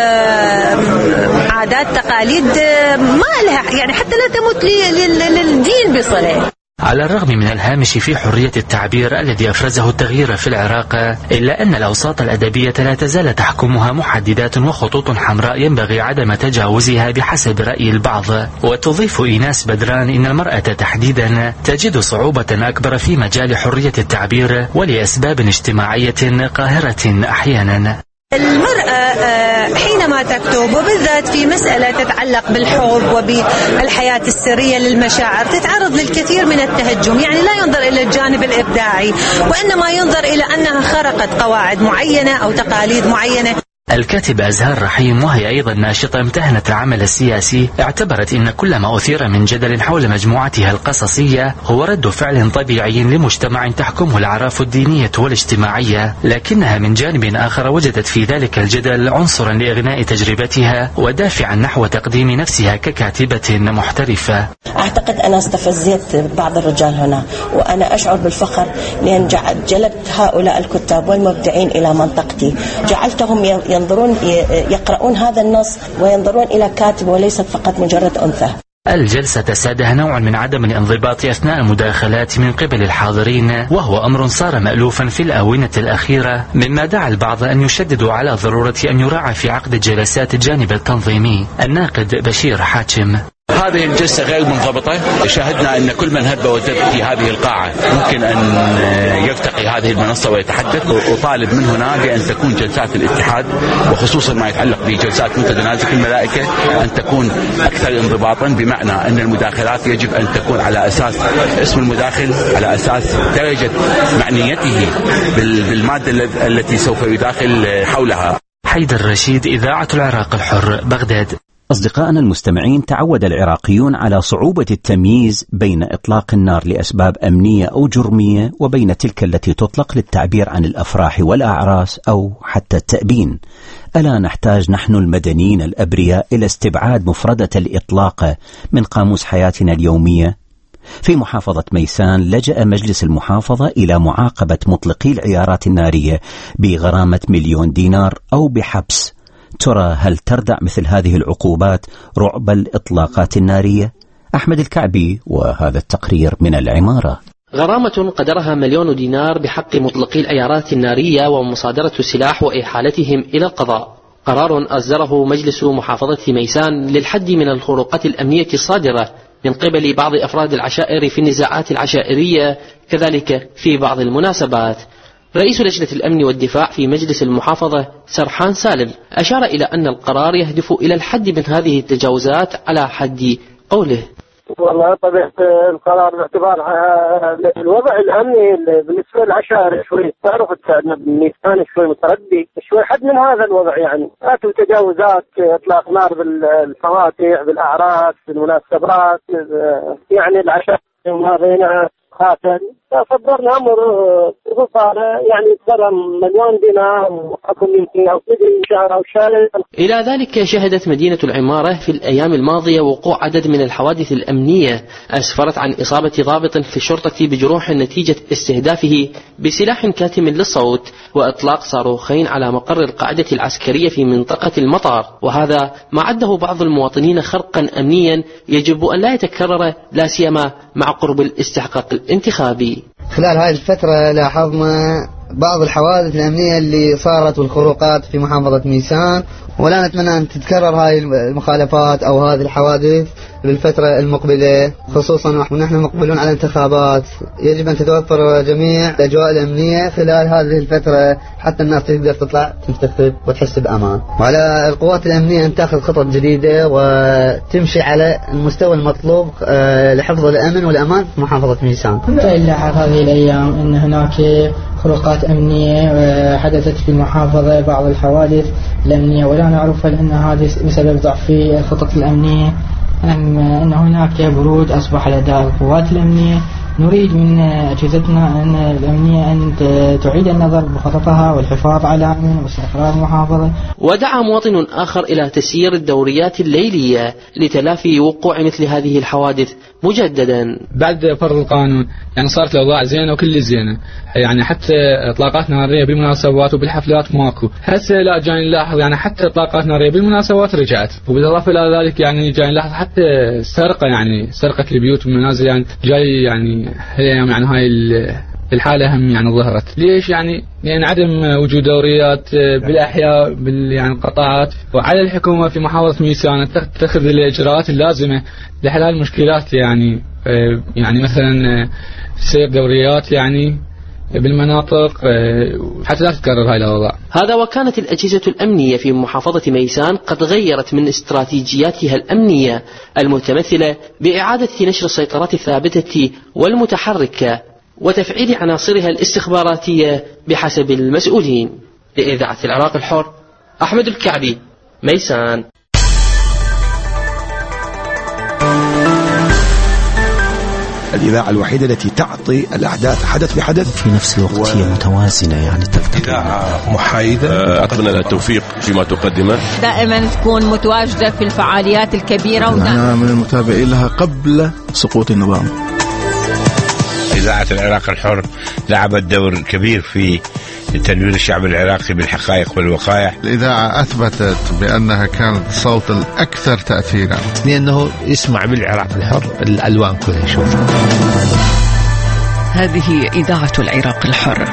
عادات تقاليد ما لها، يعني حتى لا تمت للدين بصلة. على الرغم من الهامش في حرية التعبير الذي أفرزه التغيير في العراق، إلا أن الأوساط الأدبية لا تزال تحكمها محددات وخطوط حمراء ينبغي عدم تجاوزها بحسب رأي البعض. وتضيف إيناس بدران إن المرأة تحديدا تجد صعوبة أكبر في مجال حرية التعبير ولأسباب اجتماعية قاهرة أحيانا. المرأة حينما تكتب وبالذات في مسألة تتعلق بالحب وبالحياة السرية للمشاعر تتعرض للكثير من التهجم، يعني لا ينظر إلى الجانب الإبداعي وإنما ينظر إلى أنها خرقت قواعد معينة أو تقاليد معينة. الكاتبة أزهار رحيم وهي أيضا ناشطة امتهنت العمل السياسي اعتبرت أن كل ما أثير من جدل حول مجموعتها القصصية هو رد فعل طبيعي لمجتمع تحكمه الأعراف الدينية والاجتماعية، لكنها من جانب آخر وجدت في ذلك الجدل عنصرا لإغناء تجربتها ودافعا نحو تقديم نفسها ككاتبة محترفة. أعتقد أنا استفزيت بعض الرجال هنا، وأنا أشعر بالفخر لأن جلبت هؤلاء الكتاب والمبدعين إلى منطقتي، جعلتهم ينظرون يقرؤون هذا النص وينظرون إلى كاتب وليست فقط مجرد أنثى. الجلسة سادها نوع من عدم الانضباط أثناء المداخلات من قبل الحاضرين، وهو أمر صار مألوفا في الآونة الأخيرة، مما دعا البعض أن يشددوا على ضرورة أن يراعى في عقد الجلسات الجانب التنظيمي. الناقد بشير حاتم: هذه الجلسة غير منضبطة. شاهدنا أن كل من هب ودب في هذه القاعة ممكن أن يرتقي هذه المنصة ويتحدث. وطالب من هنا بأن تكون جلسات الاتحاد وخصوصا ما يتعلق بجلسات منتدى نازك الملائكة أن تكون أكثر انضباطا، بمعنى أن المداخلات يجب أن تكون على أساس اسم المداخل، على أساس درجة معنيته بالمادة التي سوف يداخل حولها. حيدر رشيد، إذاعة العراق الحر، بغداد. أصدقائنا المستمعين، تعود العراقيون على صعوبة التمييز بين إطلاق النار لأسباب أمنية أو جرمية وبين تلك التي تطلق للتعبير عن الأفراح والأعراس أو حتى التأبين. ألا نحتاج نحن المدنيين الأبرياء إلى استبعاد مفردة الإطلاق من قاموس حياتنا اليومية؟ في محافظة ميسان لجأ مجلس المحافظة إلى معاقبة مطلقي العيارات النارية بغرامة 1,000,000 دينار أو بحبس. ترى هل تردع مثل هذه العقوبات رعب الإطلاقات النارية؟ أحمد الكعبي وهذا التقرير من العمارة. غرامة قدرها 1,000,000 دينار بحق مطلقي العيارات النارية ومصادرة السلاح وإحالتهم إلى القضاء. قرار أصدره مجلس محافظة ميسان للحد من الخروقات الأمنية الصادرة من قبل بعض أفراد العشائر في النزاعات العشائرية، كذلك في بعض المناسبات. رئيس لجنة الأمن والدفاع في مجلس المحافظة سرحان سالم أشار إلى أن القرار يهدف إلى الحد من هذه التجاوزات على حد قوله. والله طبيعة القرار باعتبار الوضع الأمني بالنسبة للعشائر شوي تعرف أن ميسان شوي متردي شوي حد من هذا الوضع، يعني أتوا تجاوزات إطلاق نار بالفواتح بالأعراس بالمناسبات، يعني العشائر ما بينها خاتم. فصدرنا أمر صار يعني ترى 1,000,000 دينار وحكم يمكن أو شهر أو شهرين. إلى ذلك شهدت مدينة العمارة في الأيام الماضية وقوع عدد من الحوادث الأمنية أسفرت عن إصابة ضابط في الشرطة بجروح نتيجة استهدافه بسلاح كاتم للصوت وإطلاق صاروخين على مقر القاعدة العسكرية في منطقة المطار، وهذا ما عده بعض المواطنين خرقا أمنيا يجب أن لا يتكرر، لا سيما مع قرب الاستحقاق الانتخابي. خلال هذه الفترة لاحظنا بعض الحوادث الأمنية اللي صارت والخروقات في محافظة ميسان، ولا نتمنى أن تتكرر هاي المخالفات أو هذه الحوادث بالفترة المقبلة، خصوصا ونحن مقبلون على انتخابات. يجب أن تتوفر جميع الأجواء الأمنية خلال هذه الفترة حتى الناس تقدر تطلع تنتخب وتحس بأمان، وعلى القوات الأمنية أن تأخذ خطط جديدة وتمشي على المستوى المطلوب لحفظ الأمن والأمان في محافظة ميسان. نلاحظ هذه الأيام أن هناك خروقات أمنية حدثت في المحافظة، بعض الحوادث الأمنية، ولا نعرف هل أن هذه بسبب ضعف في الخطط الأمنية أم أن هناك برود أصبح لدى القوات الأمنية. نريد من أجهزتنا الأمنية أن تعيد النظر بخططها والحفاظ على أمن واستقرار المحافظة. ودعا مواطن آخر إلى تسيير الدوريات الليلية لتلافي وقوع مثل هذه الحوادث مجددا. بعد فرض القانون يعني صارت الأوضاع زينة وكل زينة، يعني حتى إطلاقات نارية بالمناسبات وبالحفلات ماكو. هسه لا جاي نلاحظ يعني حتى إطلاقات نارية بالمناسبات رجعت، وبالإضافة إلى ذلك يعني جاي نلاحظ حتى سرقة، يعني سرقة البيوت والمنازل، يعني جاي يعني يعني هاي الحالة هم يعني ظهرت. ليش؟ يعني عدم وجود دوريات بالأحياء يعني القطاعات، وعلى الحكومة في محافظة ميسان تتخذ الإجراءات اللازمة لحل المشكلات، يعني مثلا سير دوريات يعني بالمناطق حتى لا تتكرر هاي الأوضاع. هذا وكانت الأجهزة الأمنية في محافظة ميسان قد غيرت من استراتيجياتها الأمنية المتمثلة بإعادة نشر السيطرات الثابتة والمتحركة وتفعيل عناصرها الاستخباراتية بحسب المسؤولين. لإذاعة العراق الحر، أحمد الكعبي، ميسان. الإذاعة الوحيدة التي تعطي الأحداث حدث بحدث في نفس الوقت هي متوازنة، يعني إذاعة محايدة. أتمنى لها التوفيق فيما تقدمه، دائما تكون متواجدة في الفعاليات الكبيرة، أنا من المتابعين لها قبل سقوط النظام. إذاعة العراق الحر لعبت دور كبير في تنوير الشعب العراقي بالحقائق والوقائع. الإذاعة أثبتت بأنها كانت الصوت الأكثر تأثيرا، لأنه يسمع بالعراق الحر الألوان كلها يشوف. هذه إذاعة العراق الحر.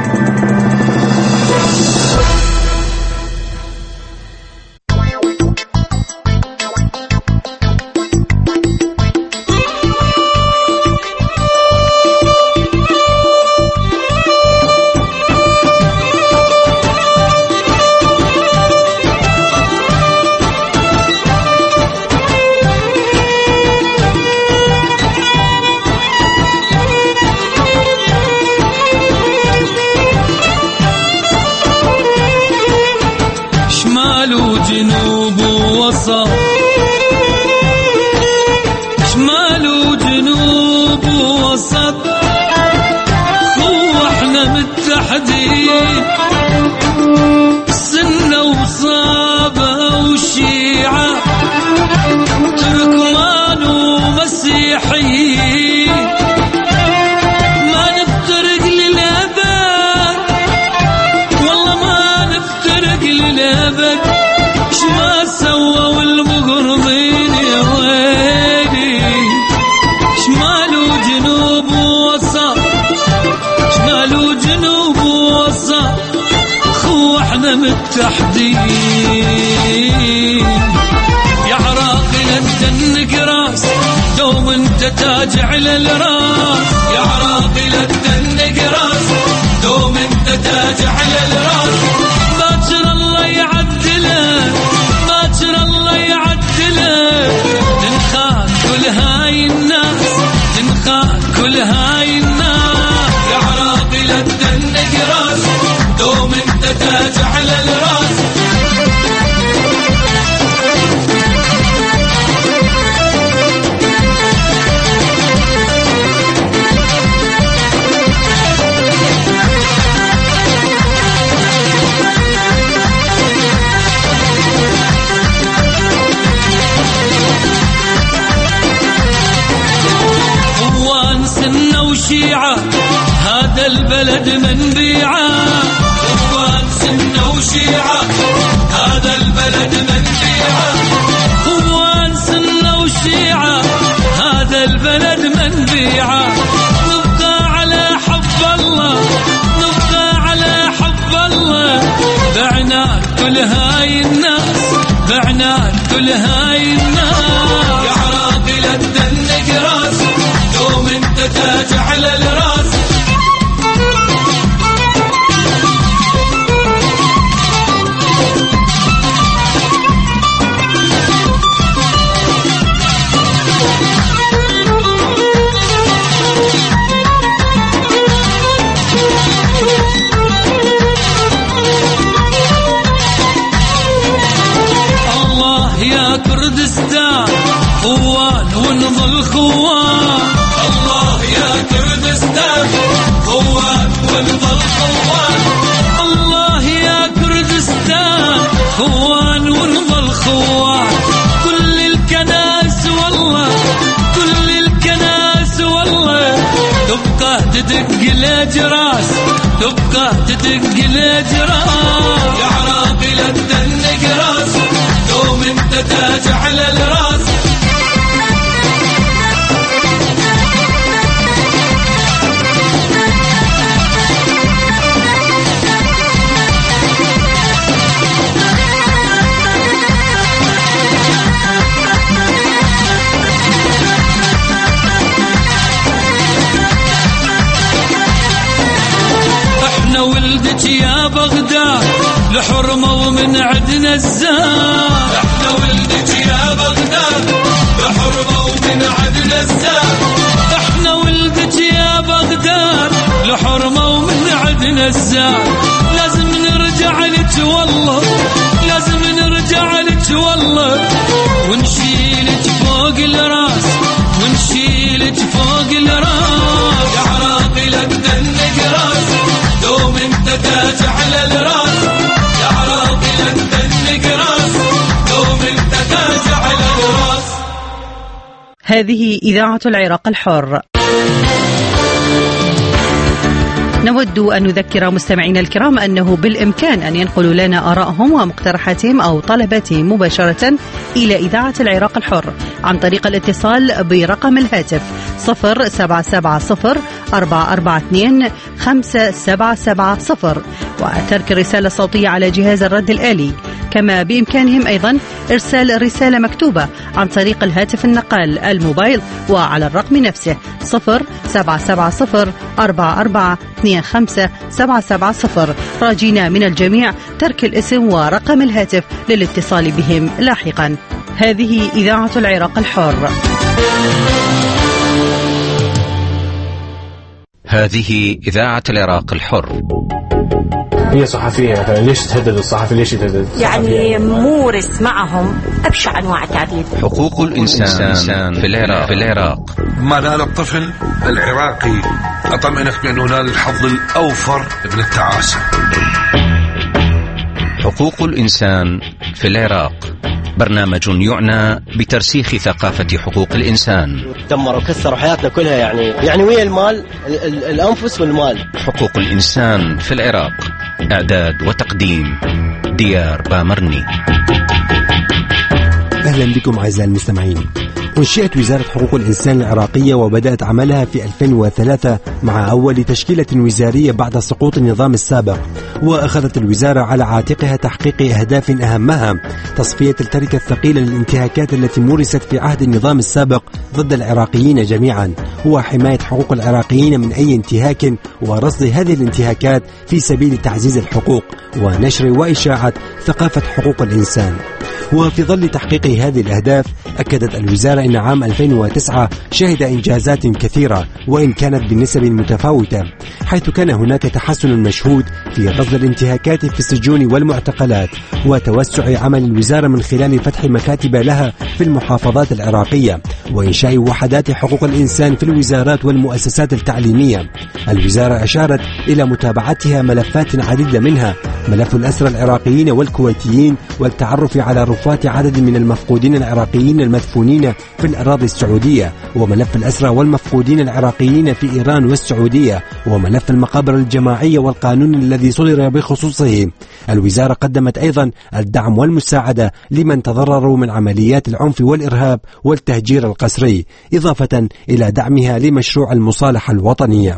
وجنوب ووسط، شمال وجنوب ووسط، احنا متحدين، سنة وصابة وشيعة، تركمان ومسيحيين، ما نفترق للأبد، والله ما نفترق للأبد، شما سووا المغرضين يا ويلي، شمال وجنوب ووسط، شمال وجنوب ووسط، خو احنا متحدين، يا عراقي لا تدنق راس، دوم انت تاج على الراس، يا عراقي لا تدنق راس، دوم انت تاج على الراس، باكر الله يعدله، باكر الله يعدله، تنخاك كل هاي الناس، تنخاك كل هاي الناس، يا عراقي لا تدنق راس، دوم انت تاج على الراس. اخوان سنة وشيعة، هذا البلد منبيعة، اخوان سنة وشيعة، هذا البلد منبيعة، اخوان سنة وشيعة، هذا البلد منبيعة، نبقى على حب الله، نبقى على حب الله، بعناك كل هاي الناس، بعناك كل هاي الناس، يا عراقي لا تدنق راس، دوم انت تاج على الراس. يا كردستان خوان ونظل خوان، الله يا كردستان خوان ونظل خوان، الله يا كردستان خوان ونظل خوان، كل الكنائس والله، كل الكنائس والله، تبقى تدق الأجراس، تبقى تدق الأجراس، يا عراقي لا تدنق راس، دوم انت تاج على الراس. احنا ولدك يا بغداد لحرمة ومن عدنا الزاد، احنا ولدك يا بغداد لحرمة ومن عدنا الزاد، احنا ولدك يا بغداد لحرمة ومن عدنا الزاد، لازم نرجع لك والله، لازم نرجع لك والله، ونشيلك فوق الراس، ونشيلك فوق الراس، يا عراقي لا تدنق راس، دوم انت تاج على الراس، يا عراقي لا تدنق راس، دوم انت تاج على الراس. هذه إذاعة العراق الحر. نود أن نذكر مستمعينا الكرام أنه بالإمكان أن ينقلوا لنا آرائهم ومقترحاتهم أو طلباتهم مباشرة إلى إذاعة العراق الحر عن طريق الاتصال برقم الهاتف 0770-442-570 وترك الرسالة الصوتية على جهاز الرد الآلي. كما بإمكانهم أيضا إرسال رسالة مكتوبة عن طريق الهاتف النقال الموبايل وعلى الرقم نفسه 0770-4425-770. راجينا من الجميع ترك الاسم ورقم الهاتف للاتصال بهم لاحقا. هذه إذاعة العراق الحر. هذه إذاعة العراق الحر. هي صحفية مثلا، ليش تهدد الصحفي؟ ليش يتهدد؟ يعني مورس معهم أبشع أنواع التهديد. حقوق الإنسان في العراق. ما نال الطفل العراقي أطمئنك بأنه نال الحظ الأوفر من التعاسة. حقوق الإنسان في العراق، برنامج يعنى بترسيخ ثقافة حقوق الإنسان. دمروا وكسروا حياتنا كلها، يعني ويا المال، الأنفس والمال. حقوق الإنسان في العراق، إعداد وتقديم ديار بامرني. أهلا بكم أعزائي المستمعين. أنشئت وزارة حقوق الإنسان العراقية وبدأت عملها في 2003 مع أول تشكيلة وزارية بعد سقوط النظام السابق، وأخذت الوزارة على عاتقها تحقيق أهداف أهمها تصفية التركة الثقيلة للانتهاكات التي مورست في عهد النظام السابق ضد العراقيين جميعا، وحماية حقوق العراقيين من أي انتهاك ورصد هذه الانتهاكات في سبيل تعزيز الحقوق ونشر وإشاعة ثقافة حقوق الإنسان. وفي ظل تحقيق هذه الأهداف أكدت الوزارة أن عام 2009 شهد إنجازات كثيرة وإن كانت بالنسب متفاوتة، حيث كان هناك تحسن مشهود في رصد الانتهاكات في السجون والمعتقلات، وتوسع عمل الوزارة من خلال فتح مكاتب لها في المحافظات العراقية، وإنشاء وحدات حقوق الإنسان في الوزارات والمؤسسات التعليمية. الوزارة أشارت إلى متابعتها ملفات عديدة، منها ملف الأسرى العراقيين والكويتيين والتعرف على رفات عدد من المفقودين العراقيين المدفونين في الأراضي السعودية، وملف الأسرى والمفقودين العراقيين في إيران والسعودية، وملف المقابر الجماعية والقانون الذي صدر بخصوصه. الوزارة قدمت أيضا الدعم والمساعدة لمن تضرروا من عمليات العنف والإرهاب والتهجير القسري، إضافة إلى دعمها لمشروع المصالحة الوطنية.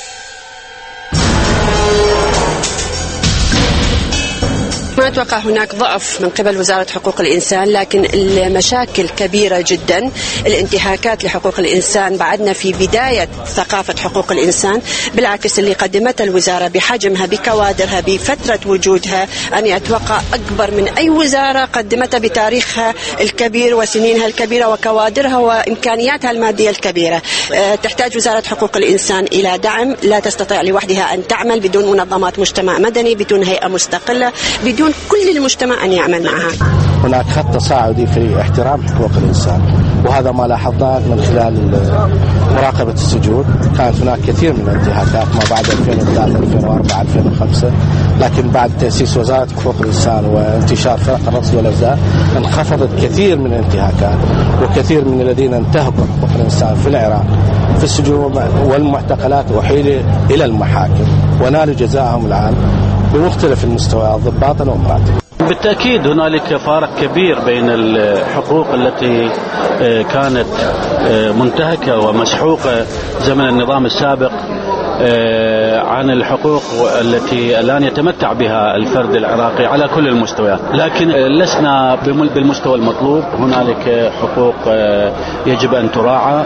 ما أتوقع هناك ضعف من قبل وزارة حقوق الإنسان، لكن المشاكل كبيرة جدا. الانتهاكات لحقوق الإنسان بعدنا في بداية ثقافة حقوق الإنسان. بالعكس، اللي قدمتها الوزارة بحجمها بكوادرها بفترة وجودها أنا أتوقع أكبر من أي وزارة قدمتها بتاريخها الكبير وسنينها الكبيرة وكوادرها وإمكانياتها المادية الكبيرة. تحتاج وزارة حقوق الإنسان إلى دعم، لا تستطيع لوحدها أن تعمل بدون منظمات مجتمع مدني، بدون هيئة مستقلة، بدون كل المجتمع أن يعمل معها. هناك خط تصاعدي في احترام حقوق الإنسان، وهذا ما لاحظناه من خلال مراقبة السجون. كانت هناك كثير من الانتهاكات ما بعد 2003 2004 2005، لكن بعد تأسيس وزارة حقوق الإنسان وانتشار فرق الرصد والإرزاق انخفضت كثير من الانتهاكات، وكثير من الذين انتهكوا حقوق الإنسان في العراق في السجون والمعتقلات أحيلوا إلى المحاكم ونالوا جزاءهم الآن بمختلف المستويات ضباطا ومراتبا. بالتأكيد هنالك فارق كبير بين الحقوق التي كانت منتهكة ومسحوقة زمن النظام السابق عن الحقوق التي الآن يتمتع بها الفرد العراقي على كل المستويات، لكن لسنا بالمستوى المطلوب. هنالك حقوق يجب أن تراعى.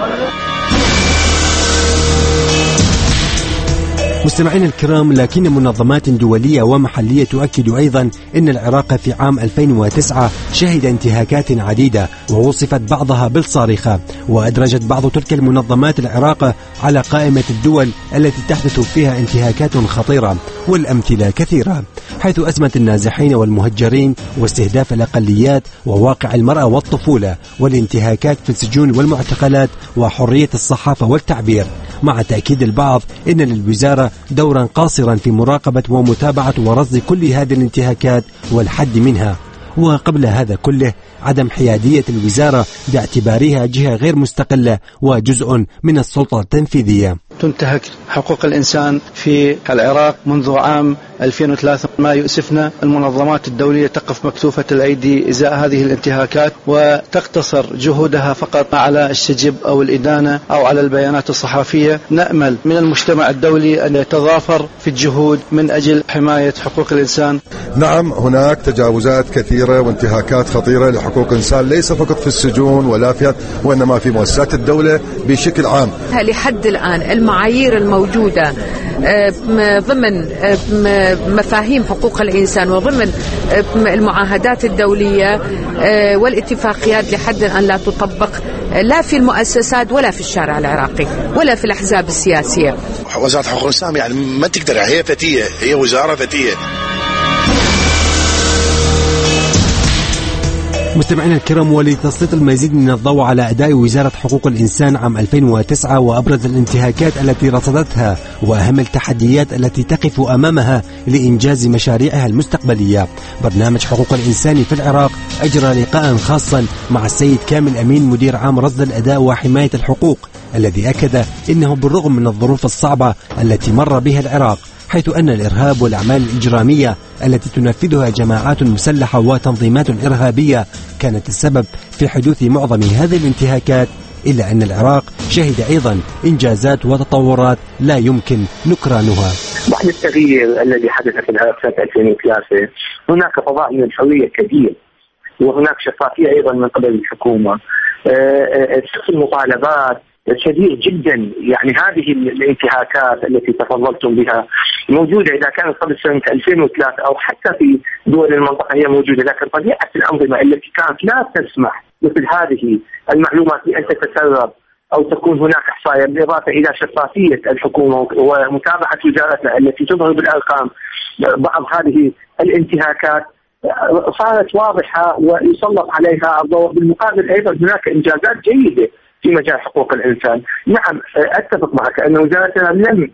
مستمعينا الكرام، لكن منظمات دولية ومحلية تؤكد أيضا أن العراق في عام 2009 شهد انتهاكات عديدة، ووصفت بعضها بالصارخة، وأدرجت بعض تلك المنظمات العراق على قائمة الدول التي تحدث فيها انتهاكات خطيرة، والأمثلة كثيرة، حيث أزمة النازحين والمهجرين واستهداف الأقليات وواقع المرأة والطفولة والانتهاكات في السجون والمعتقلات وحرية الصحافة والتعبير، مع تأكيد البعض أن للوزارة دورا قاصرا في مراقبة ومتابعة ورصد كل هذه الانتهاكات والحد منها. وقبل هذا كله عدم حيادية الوزارة باعتبارها جهة غير مستقلة وجزء من السلطة التنفيذية. تنتهك حقوق الإنسان في العراق منذ عام 2003. ما يؤسفنا المنظمات الدولية تقف مكتوفة الأيدي إزاء هذه الانتهاكات، وتقتصر جهودها فقط على الشجب أو الإدانة أو على البيانات الصحفية. نأمل من المجتمع الدولي أن يتضافر في الجهود من أجل حماية حقوق الإنسان. نعم، هناك تجاوزات كثيرة وانتهاكات خطيرة لحقوق الإنسان، ليس فقط في السجون ولا وإنما في مؤسسات الدولة بشكل عام. لحد الآن المعلومات المعايير الموجودة ضمن مفاهيم حقوق الإنسان وضمن المعاهدات الدولية والاتفاقيات لحد أن لا تطبق لا في المؤسسات ولا في الشارع العراقي ولا في الأحزاب السياسية. وزارة حقوق الإنسان يعني ما تقدر، هي فتية، هي وزارة فتية. مستمعينا الكرام، ولتسليط المزيد من الضوء على أداء وزارة حقوق الإنسان عام 2009 وأبرز الانتهاكات التي رصدتها وأهم التحديات التي تقف أمامها لإنجاز مشاريعها المستقبلية، برنامج حقوق الإنسان في العراق أجرى لقاء خاصا مع السيد كامل أمين مدير عام رصد الأداء وحماية الحقوق، الذي أكد إنه بالرغم من الظروف الصعبة التي مر بها العراق، حيث أن الإرهاب والأعمال الإجرامية التي تنفذها جماعات مسلحة وتنظيمات إرهابية كانت السبب في حدوث معظم هذه الانتهاكات، إلا أن العراق شهد أيضا إنجازات وتطورات لا يمكن نكرانها. بعد التغيير الذي حدث في العراق سنة 2003 هناك فضاء من الحرية كبير، وهناك شفافية أيضا من قبل الحكومة، سقف المطالبات شديد جدا. يعني هذه الانتهاكات التي تفضلتم بها موجودة إذا كانت قبل سنة 2003 أو حتى في دول المنطقة هي موجودة، لكن طبيعة الأنظمة التي كانت لا تسمح مثل هذه المعلومات بأن تتسرب أو تكون هناك إحصائية، بالإضافة إلى شفافية الحكومة ومتابعة وزارتها التي تظهر بالأرقام بعض هذه الانتهاكات صارت واضحة ويسلط عليها الضوء. بالمقابل أيضا هناك إنجازات جيدة في مجال حقوق الإنسان. نعم أتفق معك أن وزارتنا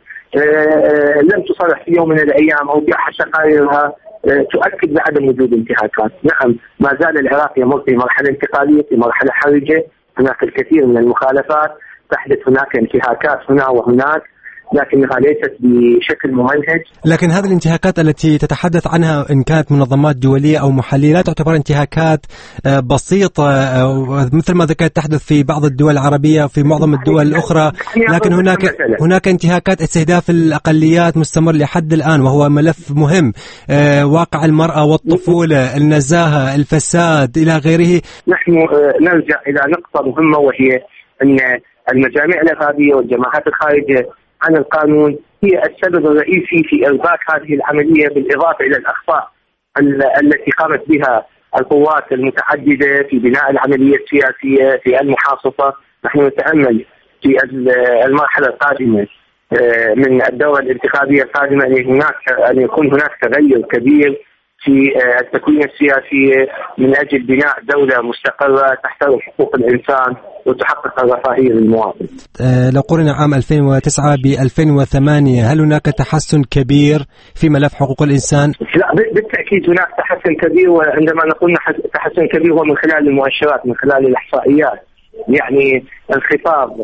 لم تصرح في يوم من الأيام أو بأحد تقاريرها تؤكد بعدم وجود انتهاكات. نعم ما زال العراق يمر في مرحلة انتقالية، في مرحلة حرجة، هناك الكثير من المخالفات تحدث، هناك انتهاكات هنا وهناك، لكنها ليست بشكل ممنهج. لكن هذه الانتهاكات التي تتحدث عنها إن كانت منظمات دولية أو محلية لا تعتبر انتهاكات بسيطة مثل ما ذكرت تحدث في بعض الدول العربية في معظم الدول الأخرى، لكن هناك انتهاكات استهداف الأقليات مستمر لحد الآن، وهو ملف مهم، واقع المرأة والطفولة، النزاهة، الفساد إلى غيره. نحن نرجع إلى نقطة مهمة، وهي أن المجاميع الإرهابية والجماعات الخارجة عن القانون هي السبب الرئيسي في إرباك هذه العملية، بالإضافة إلى الأخطاء التي قامت بها القوات المتعددة في بناء العملية السياسية في المحاصصة. نحن نتأمل في المرحلة القادمة من الدورة الانتخابية القادمة أن يكون هناك تغير كبير في التكوين السياسي من أجل بناء دولة مستقرة تحترم حقوق الإنسان وتحقق الرفاهية للمواطن. لو قرنا عام 2009 ب 2008 هل هناك تحسن كبير في ملف حقوق الإنسان؟ لا بالتأكيد هناك تحسن كبير، وعندما نقول تحسن كبير هو من خلال المؤشرات، من خلال الإحصائيات. يعني الخطاب،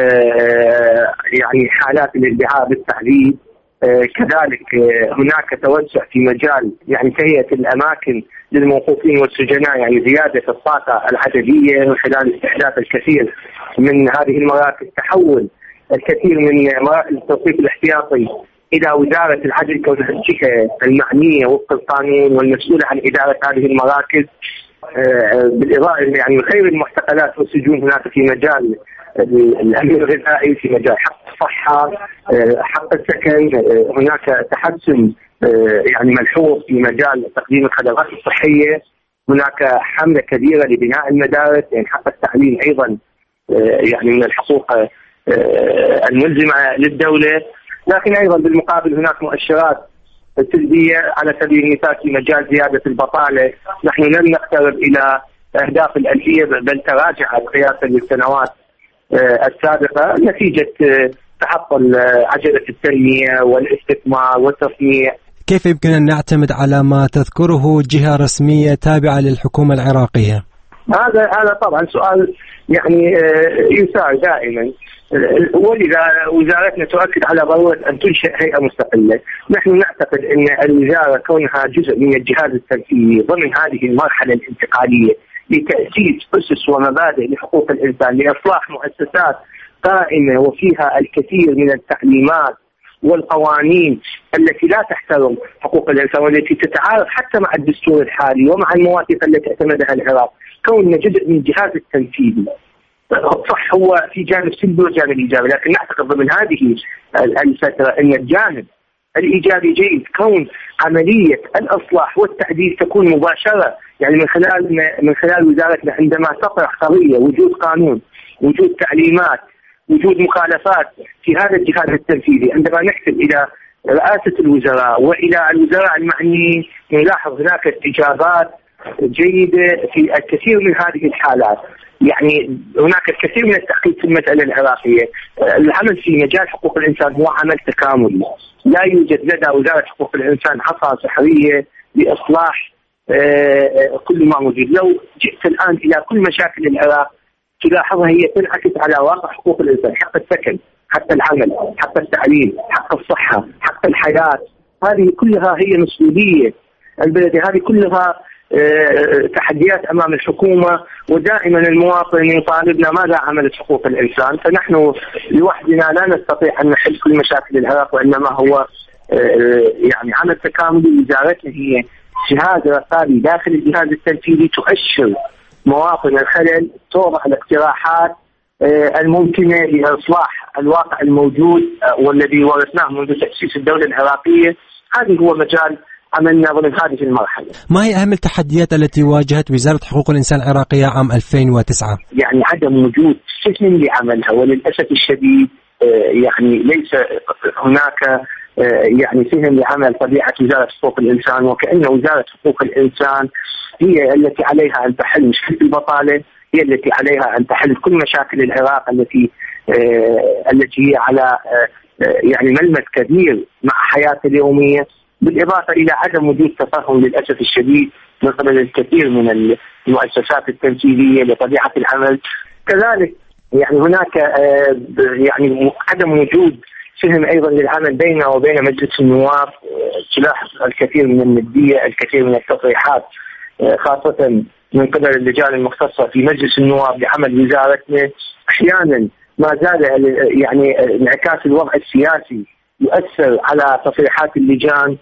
يعني حالات الادعاء بالتعذيب، كذلك هناك توسع في مجال يعني تهيئة الأماكن للموقوفين والسجناء، يعني زيادة الطاقة العددية من خلال استحداث الكثير من هذه المراكز، تحول الكثير من مراكز التوقيف الاحتياطي إلى وزارة العدل كونها الجهة المعنية وفق القانون والمسؤولة عن إدارة هذه المراكز. بالإضافة يعني خير المعتقلات والسجون هناك في مجال الأمن الغذائي، في مجال حق الصحة، حق السكن، هناك تحسن يعني ملحوظ في مجال تقديم الخدمات الصحية، هناك حملة كبيرة لبناء المدارس، يعني حق التعليم أيضا يعني من الحقوق الملزمة للدولة. لكن أيضا بالمقابل هناك مؤشرات سلبية، على سبيل المثال في مجال زيادة البطالة نحن لم نقترب إلى أهداف الألفية، بل تراجعت قياسا للسنوات السابقة نتيجة تعطل عجلة التنمية والاستثمار والتصنيع. كيف يمكن أن نعتمد على ما تذكره جهة رسمية تابعة للحكومة العراقية؟ هذا طبعا سؤال يعني يسار دائما، ولذا وزارتنا تؤكد على ضرورة أن تنشئ هيئة مستقلة. نحن نعتقد أن الوزارة كونها جزء من الجهاز التنفيذي ضمن هذه المرحلة الانتقالية لتأسيس أسس ومبادئ لحقوق الإنسان، لإصلاح مؤسسات قائمة وفيها الكثير من التعليمات والقوانين التي لا تحترم حقوق الإنسان والتي تتعارض حتى مع الدستور الحالي ومع المواثيق التي اعتمدها العراق. كوننا جزء من الجهاز التنفيذي صح هو في جانب سلبي وجانب إيجابي، لكن نعتقد ضمن هذه الفترة أن الجانب الإيجابي جيد، كون عملية الإصلاح والتعديل تكون مباشرة، يعني من خلال وزارتنا عندما تطرح قضية، وجود قانون، وجود تعليمات، وجود مخالفات في هذا الجهاز التنفيذي، عندما نحسب إلى رئاسة الوزراء وإلى الوزراء المعنيين نلاحظ هناك استجابات جيدة في الكثير من هذه الحالات. يعني هناك الكثير من التحقيق في المسألة العراقية. العمل في مجال حقوق الإنسان هو عمل تكاملي، لا يوجد لدى وزارة حقوق الإنسان عصا سحرية لإصلاح كل ما موجود. لو جئت الآن إلى كل مشاكل العراق تلاحظها هي تنعكس على واقع حقوق الإنسان، حق السكن، حق العمل، حق التعليم، حق الصحة، حق الحياة. هذه كلها هي مسؤولية البلد، هذه كلها تحديات أمام الحكومة، ودائما المواطن يطالبنا ماذا عملت حقوق الإنسان. فنحن لوحدنا لا نستطيع أن نحل كل مشاكل العراق، وإنما هو يعني عمل تكاملي. وزارتنا هي جهاز رقابي داخل الجهاز التنفيذي تؤشر مواطن الخلل، توضع الاقتراحات الممكنة لإصلاح الواقع الموجود والذي ورثناه منذ تأسيس الدولة العراقية. هذا هو مجال عملنا ضمن هذه المرحلة. ما هي أهم التحديات التي واجهت وزارة حقوق الإنسان العراقية عام 2009؟ يعني عدم وجود سجن لعملها، وللأسف الشديد يعني ليس هناك يعني سجن لعمل طبيعة وزارة حقوق الإنسان، وكأن وزارة حقوق الإنسان هي التي عليها أن تحل مشكلة البطالة، هي التي عليها أن تحل كل مشاكل العراق التي هي على يعني ملمس كبير مع حياة اليومية، بالإضافة إلى عدم وجود تفهم للأسف الشديد من قبل الكثير من المؤسسات التنفيذية لطبيعة العمل. كذلك يعني هناك يعني عدم وجود فهم أيضا للعمل بيننا وبين مجلس النواب. تلاحظ الكثير من الندية، الكثير من التصريحات خاصة من قبل اللجان المختصة في مجلس النواب لعمل وزارتنا. أحيانا ما زال يعني انعكاس الوضع السياسي يؤثر على تصريحات اللجان،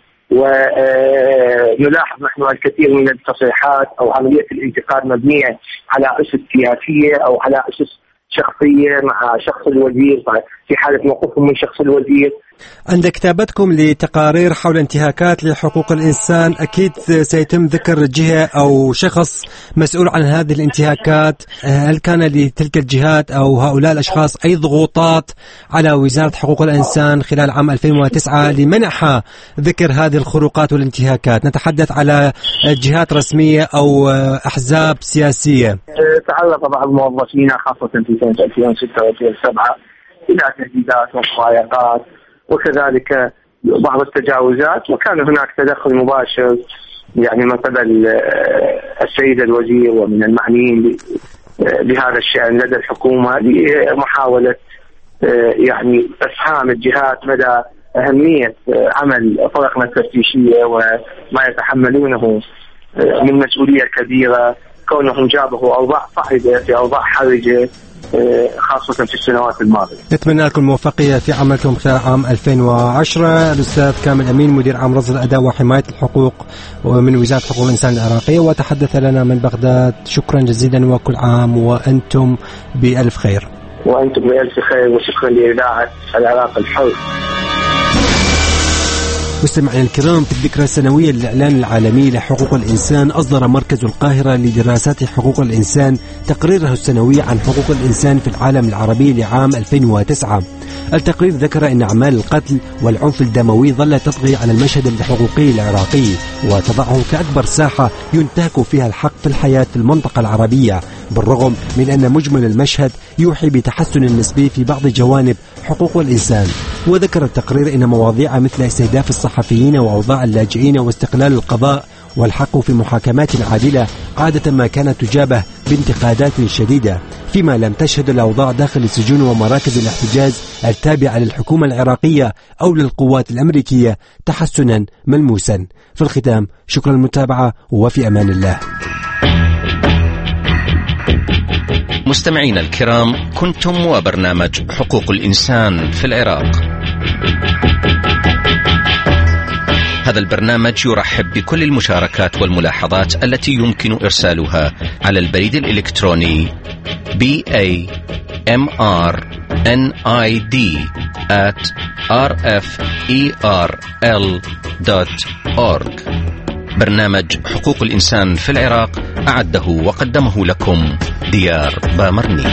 ونلاحظ نحن الكثير من التصريحات أو عملية الانتقاد مبنية على أسس سياسية أو على أسس شخصية مع شخص الوزير في حالة موقفهم من شخص الوزير. عند كتابتكم لتقارير حول انتهاكات لحقوق الإنسان أكيد سيتم ذكر جهة أو شخص مسؤول عن هذه الانتهاكات. هل كان لتلك الجهات أو هؤلاء الأشخاص أي ضغوطات على وزارة حقوق الإنسان خلال عام 2009 لمنعها ذكر هذه الخروقات والانتهاكات؟ نتحدث على جهات رسمية أو أحزاب سياسية. تعرض بعض الموظفين خاصة في سنة 2006 و2007 إلى تهديدات ومضايقات وكذلك بعض التجاوزات، وكان هناك تدخل مباشر يعني من قبل السيد الوزير ومن المعنيين بهذا الشأن لدى الحكومة لمحاولة يعني إفهام الجهات مدى أهمية عمل فرقنا التفتيشية وما يتحملونه من مسؤولية كبيرة، كونهم جابوا أوضاع صعبة في أوضاع حرجة خاصة في السنوات الماضية. نتمنى لكم الموفقية في عملكم خلال عام 2010. الأستاذ كامل أمين مدير عام رصد الأداء وحماية الحقوق ومن وزارة حقوق الإنسان العراقية، وتحدث لنا من بغداد. شكرا جزيلا وكل عام وأنتم بألف خير. وأنتم بألف خير، وشكرا لإذاعة العراق الحر. مستمعينا الكرام، في الذكرى السنوية للإعلان العالمي لحقوق الإنسان أصدر مركز القاهرة لدراسات حقوق الإنسان تقريره السنوي عن حقوق الإنسان في العالم العربي لعام 2009. التقرير ذكر أن أعمال القتل والعنف الدموي ظلت تطغي على المشهد الحقوقي العراقي، وتضعه كأكبر ساحة ينتهك فيها الحق في الحياة في المنطقة العربية، بالرغم من أن مجمل المشهد يوحي بتحسن نسبي في بعض جوانب حقوق الإنسان. وذكر التقرير أن مواضيع مثل استهداف الصحفيين وأوضاع اللاجئين واستقلال القضاء والحق في محاكمات عادلة عادة ما كانت تجابه بانتقادات شديدة، فيما لم تشهد الأوضاع داخل السجون ومراكز الاحتجاز التابعة للحكومة العراقية أو للقوات الأمريكية تحسنا ملموسا. في الختام، شكرا للمتابعة وفي أمان الله. مستمعينا الكرام، كنتم وبرنامج حقوق الإنسان في العراق. هذا البرنامج يرحب بكل المشاركات والملاحظات التي يمكن إرسالها على البريد الإلكتروني BAMRNID@rferl.org. برنامج حقوق الإنسان في العراق أعده وقدمه لكم ديار بامرني.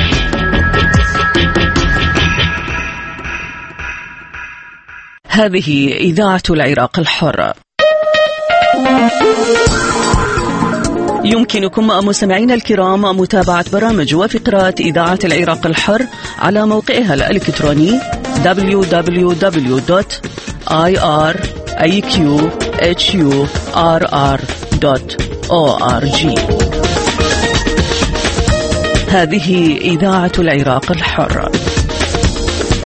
هذه إذاعة العراق الحر. يمكنكم مستمعينا الكرام متابعة برامج وفقرات إذاعة العراق الحر على موقعها الإلكتروني www.iqhurr.org. هذه إذاعة العراق الحر.